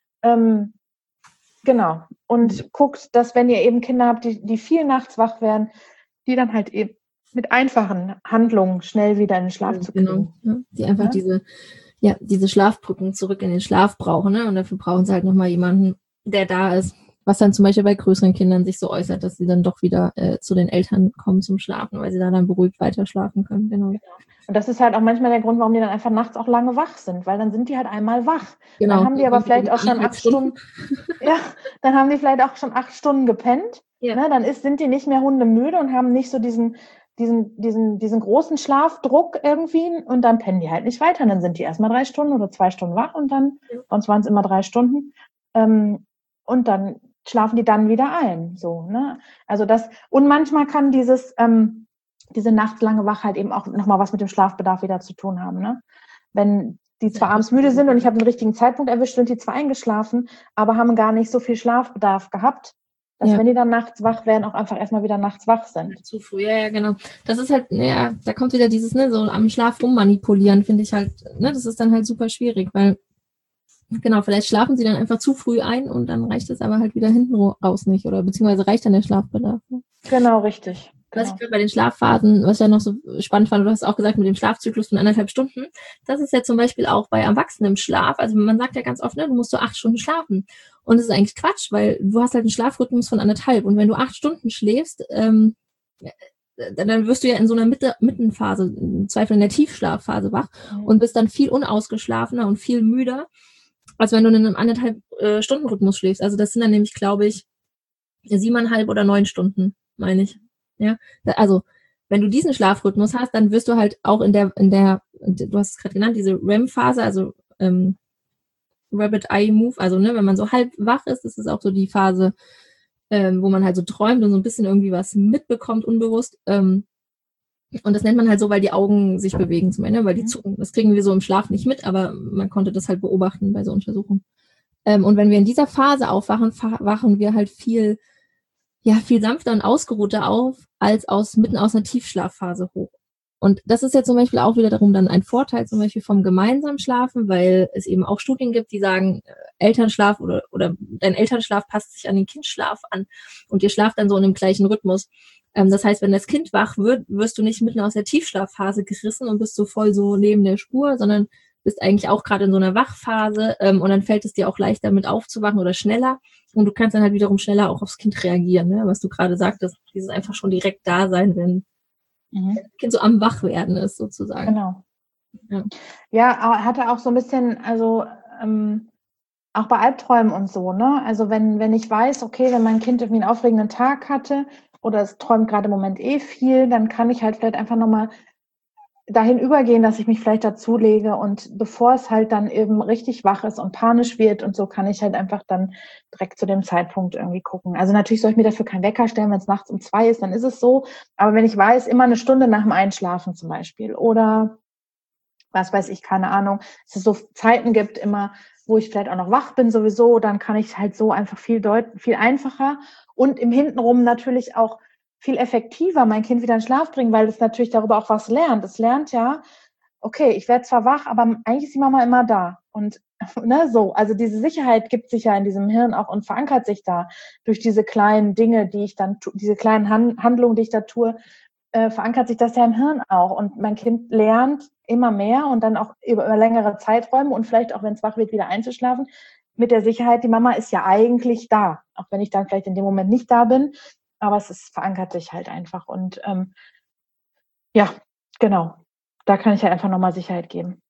Genau. Und guckt, dass wenn ihr eben Kinder habt, die viel nachts wach werden, die dann halt eben mit einfachen Handlungen schnell wieder in den Schlaf zu kriegen. Genau. Ja, die einfach diese Schlafbrücken zurück in den Schlaf brauchen. Ne? Und dafür brauchen sie halt nochmal jemanden, der da ist. Was dann zum Beispiel bei größeren Kindern sich so äußert, dass sie dann doch wieder zu den Eltern kommen zum Schlafen, weil sie da dann beruhigt weiter schlafen können. Genau. Und das ist halt auch manchmal der Grund, warum die dann einfach nachts auch lange wach sind, weil dann sind die halt einmal wach. Genau. Dann haben die aber vielleicht auch schon 8 Stunden. Ja, dann haben die vielleicht auch schon 8 Stunden gepennt. Ja. Ne, dann sind die nicht mehr hundemüde und haben nicht so diesen großen Schlafdruck irgendwie und dann pennen die halt nicht weiter. Und dann sind die erstmal 3 Stunden oder 2 Stunden wach und dann, sonst waren es immer 3 Stunden. Und dann schlafen die dann wieder ein. So, ne? Also und manchmal kann diese nachtlange Wachheit eben auch nochmal was mit dem Schlafbedarf wieder zu tun haben. Ne? Wenn die zwar abends müde sind und ich habe den richtigen Zeitpunkt erwischt, sind die zwar eingeschlafen, aber haben gar nicht so viel Schlafbedarf gehabt, dass wenn die dann nachts wach werden, auch einfach erstmal wieder nachts wach sind. Zu früh, ja, genau. Das ist halt, da kommt wieder dieses, ne, so am Schlaf rummanipulieren, finde ich halt, ne, das ist dann halt super schwierig, weil, genau, vielleicht schlafen sie dann einfach zu früh ein und dann reicht es aber halt wieder hinten raus nicht, oder beziehungsweise reicht dann der Schlafbedarf. Ne? Genau, richtig. Was ich bei den Schlafphasen, was ich ja noch so spannend fand, du hast auch gesagt, mit dem Schlafzyklus von 1,5 Stunden, das ist ja zum Beispiel auch bei Erwachsenen im Schlaf, also man sagt ja ganz oft, ne, du musst so 8 Stunden schlafen. Und das ist eigentlich Quatsch, weil du hast halt einen Schlafrhythmus von 1,5 und wenn du 8 Stunden schläfst, dann wirst du ja in so einer Mittenphase, im Zweifel in der Tiefschlafphase wach und bist dann viel unausgeschlafener und viel müder, als wenn du in einem 1,5 Stunden Rhythmus schläfst. Also das sind dann nämlich, glaube ich, 7,5 oder 9 Stunden, meine ich. Ja, also wenn du diesen Schlafrhythmus hast, dann wirst du halt auch in der, du hast es gerade genannt, diese REM-Phase, also Rapid Eye Move, also ne, wenn man so halb wach ist, das ist auch so die Phase, wo man halt so träumt und so ein bisschen irgendwie was mitbekommt, unbewusst. Und das nennt man halt so, weil die Augen sich bewegen zum Ende, weil die zucken. Das kriegen wir so im Schlaf nicht mit, aber man konnte das halt beobachten bei so Untersuchungen. Und wenn wir in dieser Phase aufwachen, wachen wir halt viel sanfter und ausgeruhter auf, als mitten aus einer Tiefschlafphase hoch. Und das ist ja zum Beispiel auch wieder darum dann ein Vorteil zum Beispiel vom gemeinsamen Schlafen, weil es eben auch Studien gibt, die sagen, Elternschlaf oder dein Elternschlaf passt sich an den Kindschlaf an und ihr schlaft dann so in dem gleichen Rhythmus. Das heißt, wenn das Kind wach wird, wirst du nicht mitten aus der Tiefschlafphase gerissen und bist so voll so neben der Spur, sondern bist eigentlich auch gerade in so einer Wachphase und dann fällt es dir auch leichter mit aufzuwachen oder schneller und du kannst dann halt wiederum schneller auch aufs Kind reagieren, ne? Was du gerade sagtest, dieses einfach schon direkt da sein, wenn das Kind so am Wachwerden ist sozusagen. Genau. Ja, hatte auch so ein bisschen, also auch bei Albträumen und so, ne? Also wenn ich weiß, okay, wenn mein Kind irgendwie einen aufregenden Tag hatte oder es träumt gerade im Moment viel, dann kann ich halt vielleicht einfach nochmal dahin übergehen, dass ich mich vielleicht dazulege und bevor es halt dann eben richtig wach ist und panisch wird und so, kann ich halt einfach dann direkt zu dem Zeitpunkt irgendwie gucken. Also natürlich soll ich mir dafür keinen Wecker stellen, wenn es nachts um 2 ist, dann ist es so. Aber wenn ich weiß, immer eine Stunde nach dem Einschlafen zum Beispiel oder was weiß ich, keine Ahnung, dass es so Zeiten gibt immer, wo ich vielleicht auch noch wach bin sowieso, dann kann ich halt so einfach viel einfacher und im Hintenrum natürlich auch viel effektiver mein Kind wieder in Schlaf bringen, weil es natürlich darüber auch was lernt. Es lernt ja, okay, ich werde zwar wach, aber eigentlich ist die Mama immer da. Und ne, so, also diese Sicherheit gibt sich ja in diesem Hirn auch und verankert sich da durch diese kleinen Dinge, die ich dann tue, diese kleinen Handlungen, die ich da tue, verankert sich das ja im Hirn auch. Und mein Kind lernt immer mehr und dann auch über längere Zeiträume und vielleicht auch, wenn es wach wird, wieder einzuschlafen, mit der Sicherheit, die Mama ist ja eigentlich da. Auch wenn ich dann vielleicht in dem Moment nicht da bin, aber verankert sich halt einfach. Und ja, genau. Da kann ich halt einfach nochmal Sicherheit geben.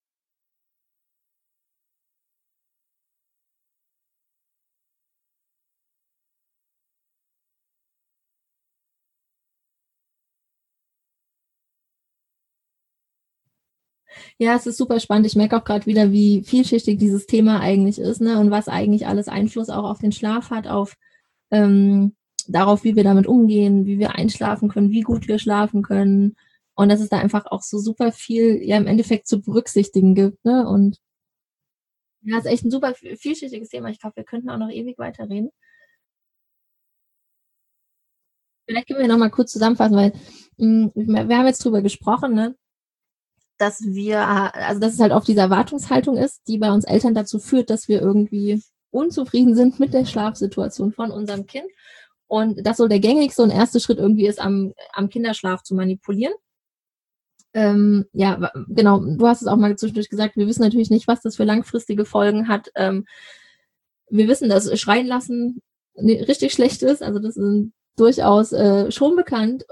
Ja, es ist super spannend. Ich merke auch gerade wieder, wie vielschichtig dieses Thema eigentlich ist, ne? Und was eigentlich alles Einfluss auch auf den Schlaf hat, auf darauf, wie wir damit umgehen, wie wir einschlafen können, wie gut wir schlafen können. Und dass es da einfach auch so super viel ja im Endeffekt zu berücksichtigen gibt, ne? Und ja, ist echt ein super vielschichtiges Thema. Ich glaube, wir könnten auch noch ewig weiterreden. Vielleicht können wir noch mal kurz zusammenfassen, weil wir haben jetzt drüber gesprochen, ne? Dass dass es halt oft diese Erwartungshaltung ist, die bei uns Eltern dazu führt, dass wir irgendwie unzufrieden sind mit der Schlafsituation von unserem Kind. Und das so der gängigste und erste Schritt irgendwie ist, am Kinderschlaf zu manipulieren. Ja, genau, du hast es auch mal zwischendurch gesagt, wir wissen natürlich nicht, was das für langfristige Folgen hat. Wir wissen, dass Schreien lassen richtig schlecht ist, also das ist durchaus schon bekannt.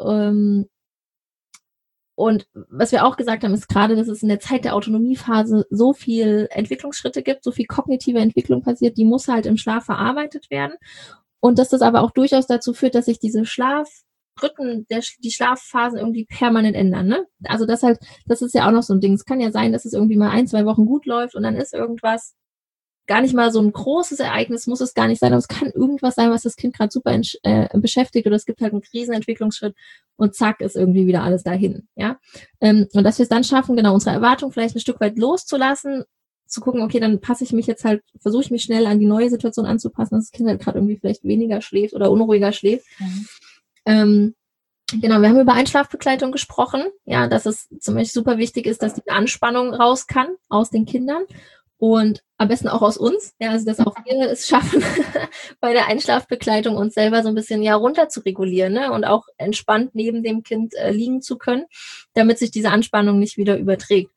Und was wir auch gesagt haben, ist gerade, dass es in der Zeit der Autonomiephase so viel Entwicklungsschritte gibt, so viel kognitive Entwicklung passiert, die muss halt im Schlaf verarbeitet werden. Und dass das aber auch durchaus dazu führt, dass sich diese Schlafrhythmen, die Schlafphasen irgendwie permanent ändern, ne? Also das ist ja auch noch so ein Ding. Es kann ja sein, dass es irgendwie mal 1, 2 Wochen gut läuft und dann ist irgendwas gar nicht mal so ein großes Ereignis, muss es gar nicht sein, aber es kann irgendwas sein, was das Kind gerade super beschäftigt oder es gibt halt einen Krisenentwicklungsschritt und zack, ist irgendwie wieder alles dahin, ja. Und dass wir es dann schaffen, genau unsere Erwartung vielleicht ein Stück weit loszulassen, zu gucken, okay, dann versuche ich mich schnell an die neue Situation anzupassen, dass das Kind halt gerade irgendwie vielleicht weniger schläft oder unruhiger schläft. Genau, wir haben über Einschlafbegleitung gesprochen, ja, dass es zum Beispiel super wichtig ist, dass die Anspannung raus kann aus den Kindern und am besten auch aus uns, ja, also dass auch wir es schaffen, bei der Einschlafbegleitung uns selber so ein bisschen ja runter zu regulieren, ne, und auch entspannt neben dem Kind liegen zu können, damit sich diese Anspannung nicht wieder überträgt.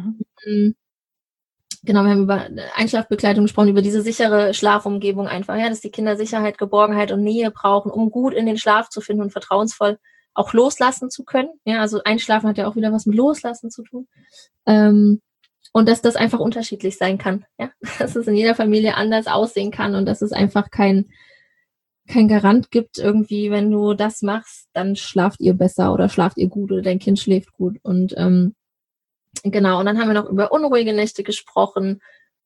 Genau, wir haben über Einschlafbegleitung gesprochen, über diese sichere Schlafumgebung einfach, ja, dass die Kinder Sicherheit, Geborgenheit und Nähe brauchen, um gut in den Schlaf zu finden und vertrauensvoll auch loslassen zu können. Ja, also Einschlafen hat ja auch wieder was mit Loslassen zu tun. Und dass das einfach unterschiedlich sein kann, ja, dass es in jeder Familie anders aussehen kann und dass es einfach kein Garant gibt irgendwie, wenn du das machst, dann schlaft ihr besser oder schlaft ihr gut oder dein Kind schläft gut und genau, und dann haben wir noch über unruhige Nächte gesprochen.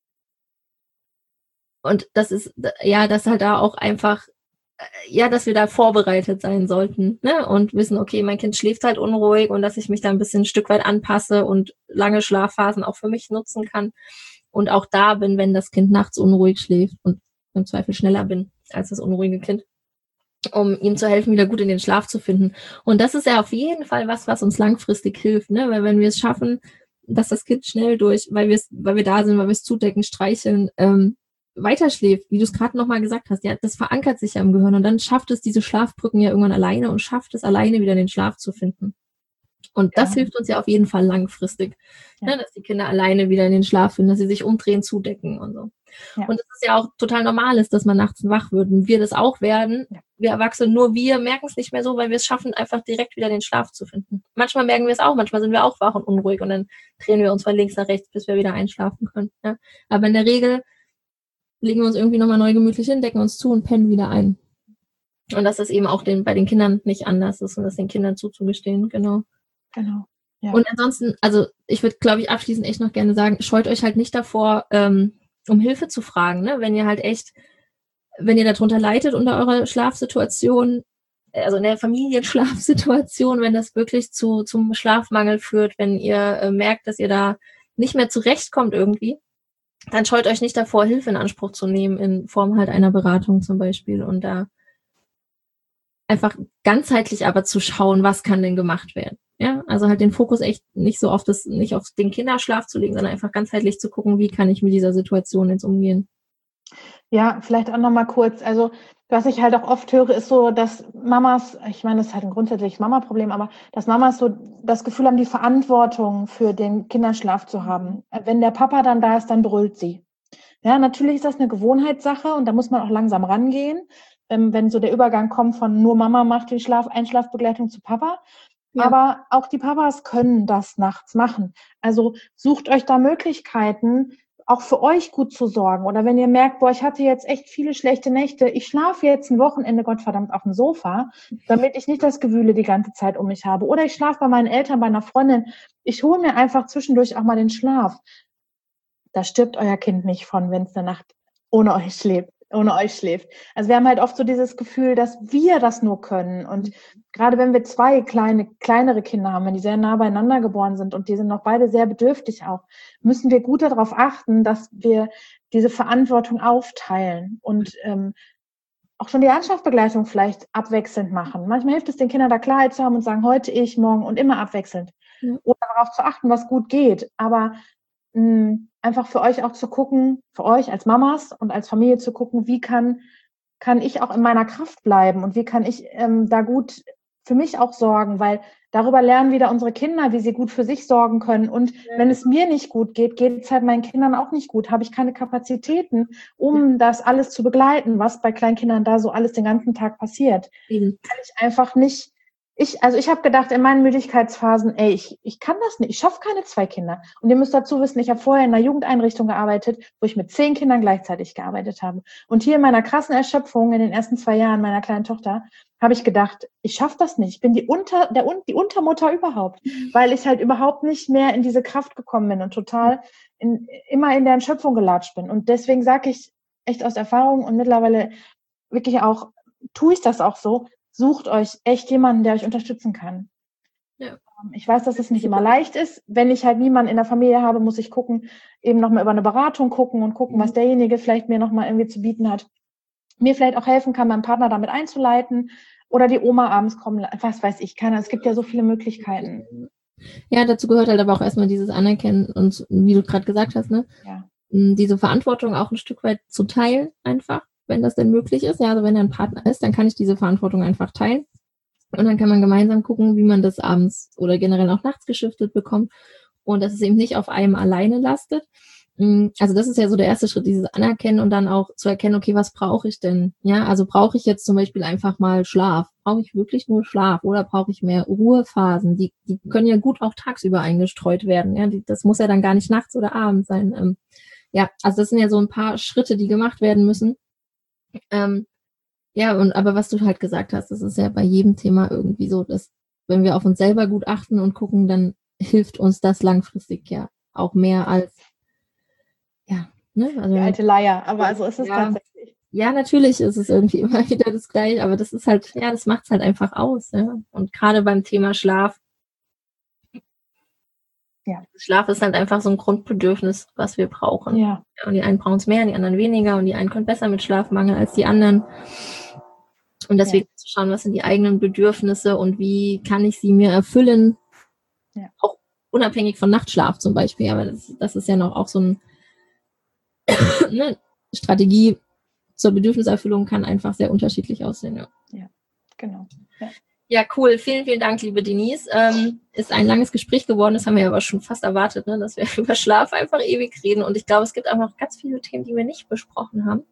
Und das ist, ja, dass halt da auch einfach, ja, dass wir da vorbereitet sein sollten, ne? Und wissen, okay, mein Kind schläft halt unruhig und dass ich mich da ein bisschen ein Stück weit anpasse und lange Schlafphasen auch für mich nutzen kann. Und auch da bin, wenn das Kind nachts unruhig schläft und im Zweifel schneller bin als das unruhige Kind. um ihm zu helfen, wieder gut in den Schlaf zu finden. Und das ist ja auf jeden Fall was uns langfristig hilft, ne? Weil wenn wir es schaffen, dass das Kind schnell weil wir da sind, weil wir es zudecken, streicheln, weiterschläft, wie du es gerade nochmal gesagt hast, ja, das verankert sich ja im Gehirn und dann schafft es diese Schlafbrücken ja irgendwann alleine und schafft es alleine wieder in den Schlaf zu finden. Und das hilft uns ja auf jeden Fall langfristig, ne, dass die Kinder alleine wieder in den Schlaf finden, dass sie sich umdrehen, zudecken und so. Ja. Und es ist ja auch total normal ist, dass man nachts wach wird und wir das auch werden. Ja. Wir Erwachsene, nur wir merken es nicht mehr so, weil wir es schaffen, einfach direkt wieder den Schlaf zu finden. Manchmal merken wir es auch, manchmal sind wir auch wach und unruhig und dann drehen wir uns von links nach rechts, bis wir wieder einschlafen können. Ja. Aber in der Regel legen wir uns irgendwie nochmal neu gemütlich hin, decken uns zu und pennen wieder ein. Und dass das eben auch bei den Kindern nicht anders ist und das den Kindern zuzugestehen, genau. Genau. Ja. Und ansonsten, also ich würde, glaube ich, abschließend echt noch gerne sagen, scheut euch halt nicht davor, um Hilfe zu fragen, ne? Wenn ihr darunter leidet unter eurer Schlafsituation, also in der Familienschlafsituation, wenn das wirklich zum Schlafmangel führt, wenn ihr merkt, dass ihr da nicht mehr zurechtkommt irgendwie, dann scheut euch nicht davor, Hilfe in Anspruch zu nehmen, in Form halt einer Beratung zum Beispiel und da einfach ganzheitlich aber zu schauen, was kann denn gemacht werden. Ja, also halt den Fokus echt nicht auf den Kinderschlaf zu legen, sondern einfach ganzheitlich zu gucken, wie kann ich mit dieser Situation jetzt umgehen. Ja, vielleicht auch nochmal kurz. Also, was ich halt auch oft höre, ist so, dass Mamas, ich meine, das ist halt ein grundsätzliches Mama-Problem, aber dass Mamas so das Gefühl haben, die Verantwortung für den Kinderschlaf zu haben. Wenn der Papa dann da ist, dann brüllt sie. Ja, natürlich ist das eine Gewohnheitssache und da muss man auch langsam rangehen, wenn so der Übergang kommt von nur Mama macht die Einschlafbegleitung zu Papa. Ja. Aber auch die Papas können das nachts machen. Also sucht euch da Möglichkeiten, auch für euch gut zu sorgen. Oder wenn ihr merkt, ich hatte jetzt echt viele schlechte Nächte, ich schlafe jetzt ein Wochenende, Gottverdammt, auf dem Sofa, damit ich nicht das Gewühle die ganze Zeit um mich habe. Oder ich schlafe bei meinen Eltern, bei einer Freundin. Ich hole mir einfach zwischendurch auch mal den Schlaf. Da stirbt euer Kind nicht von, wenn es eine Nacht ohne euch schläft. Also wir haben halt oft so dieses Gefühl, dass wir das nur können. Und gerade wenn wir zwei kleinere Kinder haben, wenn die sehr nah beieinander geboren sind und die sind noch beide sehr bedürftig auch, müssen wir gut darauf achten, dass wir diese Verantwortung aufteilen und auch schon die Einschlafbegleitung vielleicht abwechselnd machen. Manchmal hilft es den Kindern da Klarheit zu haben und sagen, heute ich, morgen und immer abwechselnd. Ja. Oder darauf zu achten, was gut geht. Aber einfach für euch auch zu gucken, für euch als Mamas und als Familie zu gucken, wie kann ich auch in meiner Kraft bleiben und wie kann ich da gut für mich auch sorgen, weil darüber lernen wieder unsere Kinder, wie sie gut für sich sorgen können. Und wenn es mir nicht gut geht, geht es halt meinen Kindern auch nicht gut. Habe ich keine Kapazitäten, um das alles zu begleiten, was bei Kleinkindern da so alles den ganzen Tag passiert. Kann ich einfach nicht. Ich habe gedacht, in meinen Müdigkeitsphasen, ich kann das nicht, ich schaffe keine 2 Kinder. Und ihr müsst dazu wissen, ich habe vorher in einer Jugendeinrichtung gearbeitet, wo ich mit 10 Kindern gleichzeitig gearbeitet habe. Und hier in meiner krassen Erschöpfung in den ersten 2 Jahren meiner kleinen Tochter habe ich gedacht, ich schaffe das nicht. Ich bin die Untermutter überhaupt, weil ich halt überhaupt nicht mehr in diese Kraft gekommen bin und total immer in der Erschöpfung gelatscht bin. Und deswegen sage ich echt aus Erfahrung und mittlerweile wirklich auch, tue ich das auch so, sucht euch echt jemanden, der euch unterstützen kann. Ja. Ich weiß, dass es nicht immer leicht ist. Wenn ich halt niemanden in der Familie habe, muss ich gucken, eben nochmal über eine Beratung gucken, was derjenige vielleicht mir nochmal irgendwie zu bieten hat. Mir vielleicht auch helfen kann, meinen Partner damit einzuleiten oder die Oma abends kommen, was weiß ich, es gibt ja so viele Möglichkeiten. Ja, dazu gehört halt aber auch erstmal dieses Anerkennen und, wie du gerade gesagt hast, ne? Ja. Diese Verantwortung auch ein Stück weit zu teilen einfach. Wenn das denn möglich ist. Ja, also wenn er ein Partner ist, dann kann ich diese Verantwortung einfach teilen. Und dann kann man gemeinsam gucken, wie man das abends oder generell auch nachts geschiftet bekommt. Und dass es eben nicht auf einem alleine lastet. Also das ist ja so der erste Schritt, dieses Anerkennen und dann auch zu erkennen, okay, was brauche ich denn? Ja, also brauche ich jetzt zum Beispiel einfach mal Schlaf? Brauche ich wirklich nur Schlaf oder brauche ich mehr Ruhephasen? Die können ja gut auch tagsüber eingestreut werden. Ja, das muss ja dann gar nicht nachts oder abends sein. Ja, also das sind ja so ein paar Schritte, die gemacht werden müssen. Aber was du halt gesagt hast, das ist ja bei jedem Thema irgendwie so, dass wenn wir auf uns selber gut achten und gucken, dann hilft uns das langfristig ja auch mehr als, also die alte Leier, aber so ist es tatsächlich. Ja, natürlich ist es irgendwie immer wieder das Gleiche, aber das ist halt, das macht es halt einfach aus. Ja? Und gerade beim Thema Schlaf, Schlaf ist halt einfach so ein Grundbedürfnis, was wir brauchen. Ja. Und die einen brauchen es mehr, die anderen weniger und die einen können besser mit Schlafmangel als die anderen. Und deswegen zu schauen, was sind die eigenen Bedürfnisse und wie kann ich sie mir erfüllen, auch unabhängig von Nachtschlaf zum Beispiel. Aber das ist ja noch auch so eine Strategie zur Bedürfniserfüllung, kann einfach sehr unterschiedlich aussehen. Ja, genau. Ja, cool. Vielen, vielen Dank, liebe Denise. Ist ein langes Gespräch geworden, das haben wir aber schon fast erwartet, ne, dass wir über Schlaf einfach ewig reden. Und ich glaube, es gibt einfach ganz viele Themen, die wir nicht besprochen haben.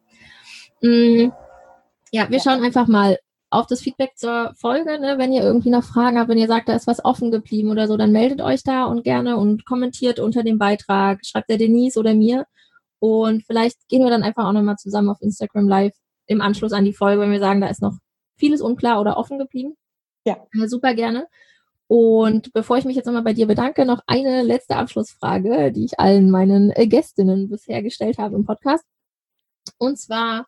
Ja, wir schauen einfach mal auf das Feedback zur Folge. Ne? Wenn ihr irgendwie noch Fragen habt, wenn ihr sagt, da ist was offen geblieben oder so, dann meldet euch da und gerne und kommentiert unter dem Beitrag. Schreibt der Denise oder mir. Und vielleicht gehen wir dann einfach auch nochmal zusammen auf Instagram Live im Anschluss an die Folge, wenn wir sagen, da ist noch vieles unklar oder offen geblieben. Ja. Super gerne. Und bevor ich mich jetzt nochmal bei dir bedanke, noch eine letzte Abschlussfrage, die ich allen meinen Gästinnen bisher gestellt habe im Podcast. Und zwar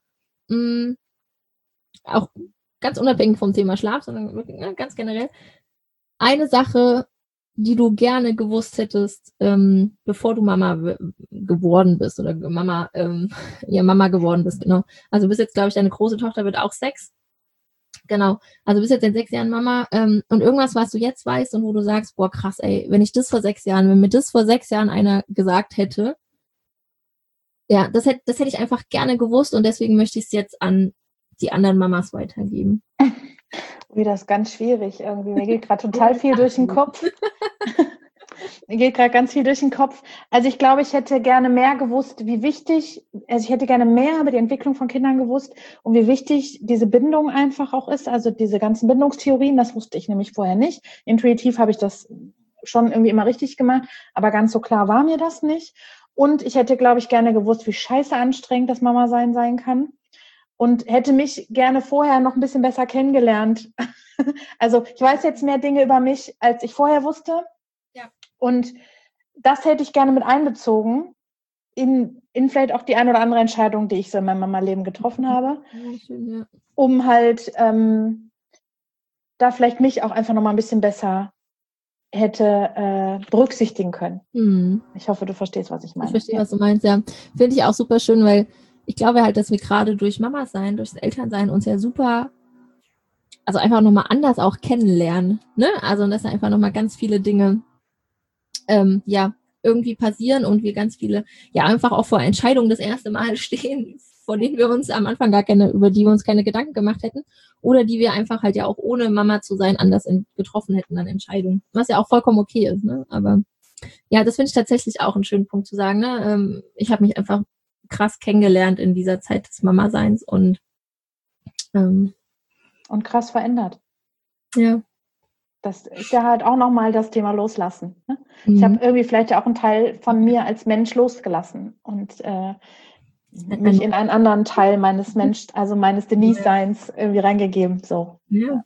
auch ganz unabhängig vom Thema Schlaf, sondern wirklich, ganz generell, eine Sache, die du gerne gewusst hättest, bevor du Mama geworden bist oder Mama geworden bist, genau. Also du bist jetzt, glaube ich, deine große Tochter wird auch 6. Genau. Also du bist jetzt in 6 Jahren Mama und irgendwas, was du jetzt weißt und wo du sagst, boah, krass, ey, wenn mir das vor 6 Jahren einer gesagt hätte, ja, das hätte ich einfach gerne gewusst und deswegen möchte ich es jetzt an die anderen Mamas weitergeben. Das ist ganz schwierig irgendwie. Mir geht gerade total viel durch den Kopf. Mir geht gerade ganz viel durch den Kopf. Also ich glaube, ich hätte gerne mehr gewusst, wie wichtig, ich hätte gerne mehr über die Entwicklung von Kindern gewusst und wie wichtig diese Bindung einfach auch ist. Also diese ganzen Bindungstheorien, das wusste ich nämlich vorher nicht. Intuitiv habe ich das schon irgendwie immer richtig gemacht, aber ganz so klar war mir das nicht. Und ich hätte, glaube ich, gerne gewusst, wie scheiße anstrengend das Mama sein kann. Und hätte mich gerne vorher noch ein bisschen besser kennengelernt. Also ich weiß jetzt mehr Dinge über mich, als ich vorher wusste. Ja. Und das hätte ich gerne mit einbezogen in vielleicht auch die ein oder andere Entscheidung, die ich so in meinem Mama-Leben getroffen habe. Ja, schön, ja. Um halt da vielleicht mich auch einfach noch mal ein bisschen besser hätte berücksichtigen können. Ich hoffe, du verstehst, was ich meine. Ich verstehe, was du meinst, ja. Finde ich auch super schön, weil ich glaube halt, dass wir gerade durch Mama sein, durchs Elternsein uns ja super, also einfach nochmal anders auch kennenlernen, ne? Also, dass da einfach nochmal ganz viele Dinge, irgendwie passieren und wir ganz viele, einfach auch vor Entscheidungen das erste Mal stehen, vor denen wir uns am Anfang über die wir uns keine Gedanken gemacht hätten oder die wir einfach halt ja auch ohne Mama zu sein anders getroffen hätten an Entscheidungen, was ja auch vollkommen okay ist, ne? Aber ja, das finde ich tatsächlich auch einen schönen Punkt zu sagen, ne? Ich habe mich einfach krass kennengelernt in dieser Zeit des Mama-Seins und krass verändert. Ja. Das ist ja halt auch nochmal das Thema Loslassen. Ne? Ich habe irgendwie vielleicht ja auch einen Teil von mir als Mensch losgelassen und mich in einen anderen Teil meines meines Denise-Seins irgendwie reingegeben. So. Ja.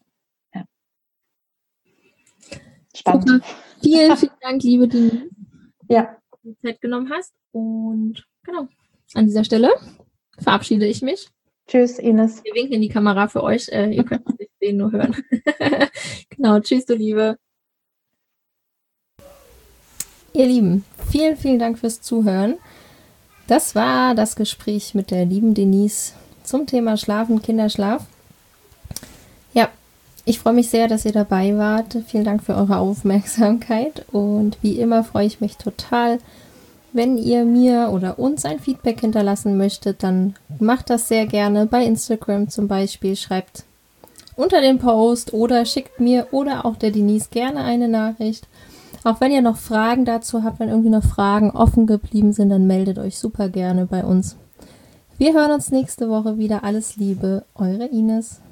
Spannend. Super. Vielen, vielen Dank, liebe Denise, dass du die Zeit genommen hast. Und genau, an dieser Stelle verabschiede ich mich. Tschüss, Ines. Wir winken in die Kamera für euch. Ihr könnt es nicht sehen, nur hören. Genau, tschüss, du Liebe. Ihr Lieben, vielen, vielen Dank fürs Zuhören. Das war das Gespräch mit der lieben Denise zum Thema Schlafen, Kinderschlaf. Ja, ich freue mich sehr, dass ihr dabei wart. Vielen Dank für eure Aufmerksamkeit. Und wie immer freue ich mich total, wenn ihr mir oder uns ein Feedback hinterlassen möchtet, dann macht das sehr gerne bei Instagram zum Beispiel. Schreibt unter dem Post oder schickt mir oder auch der Denise gerne eine Nachricht. Auch wenn ihr noch Fragen dazu habt, wenn irgendwie noch Fragen offen geblieben sind, dann meldet euch super gerne bei uns. Wir hören uns nächste Woche wieder. Alles Liebe, eure Ines.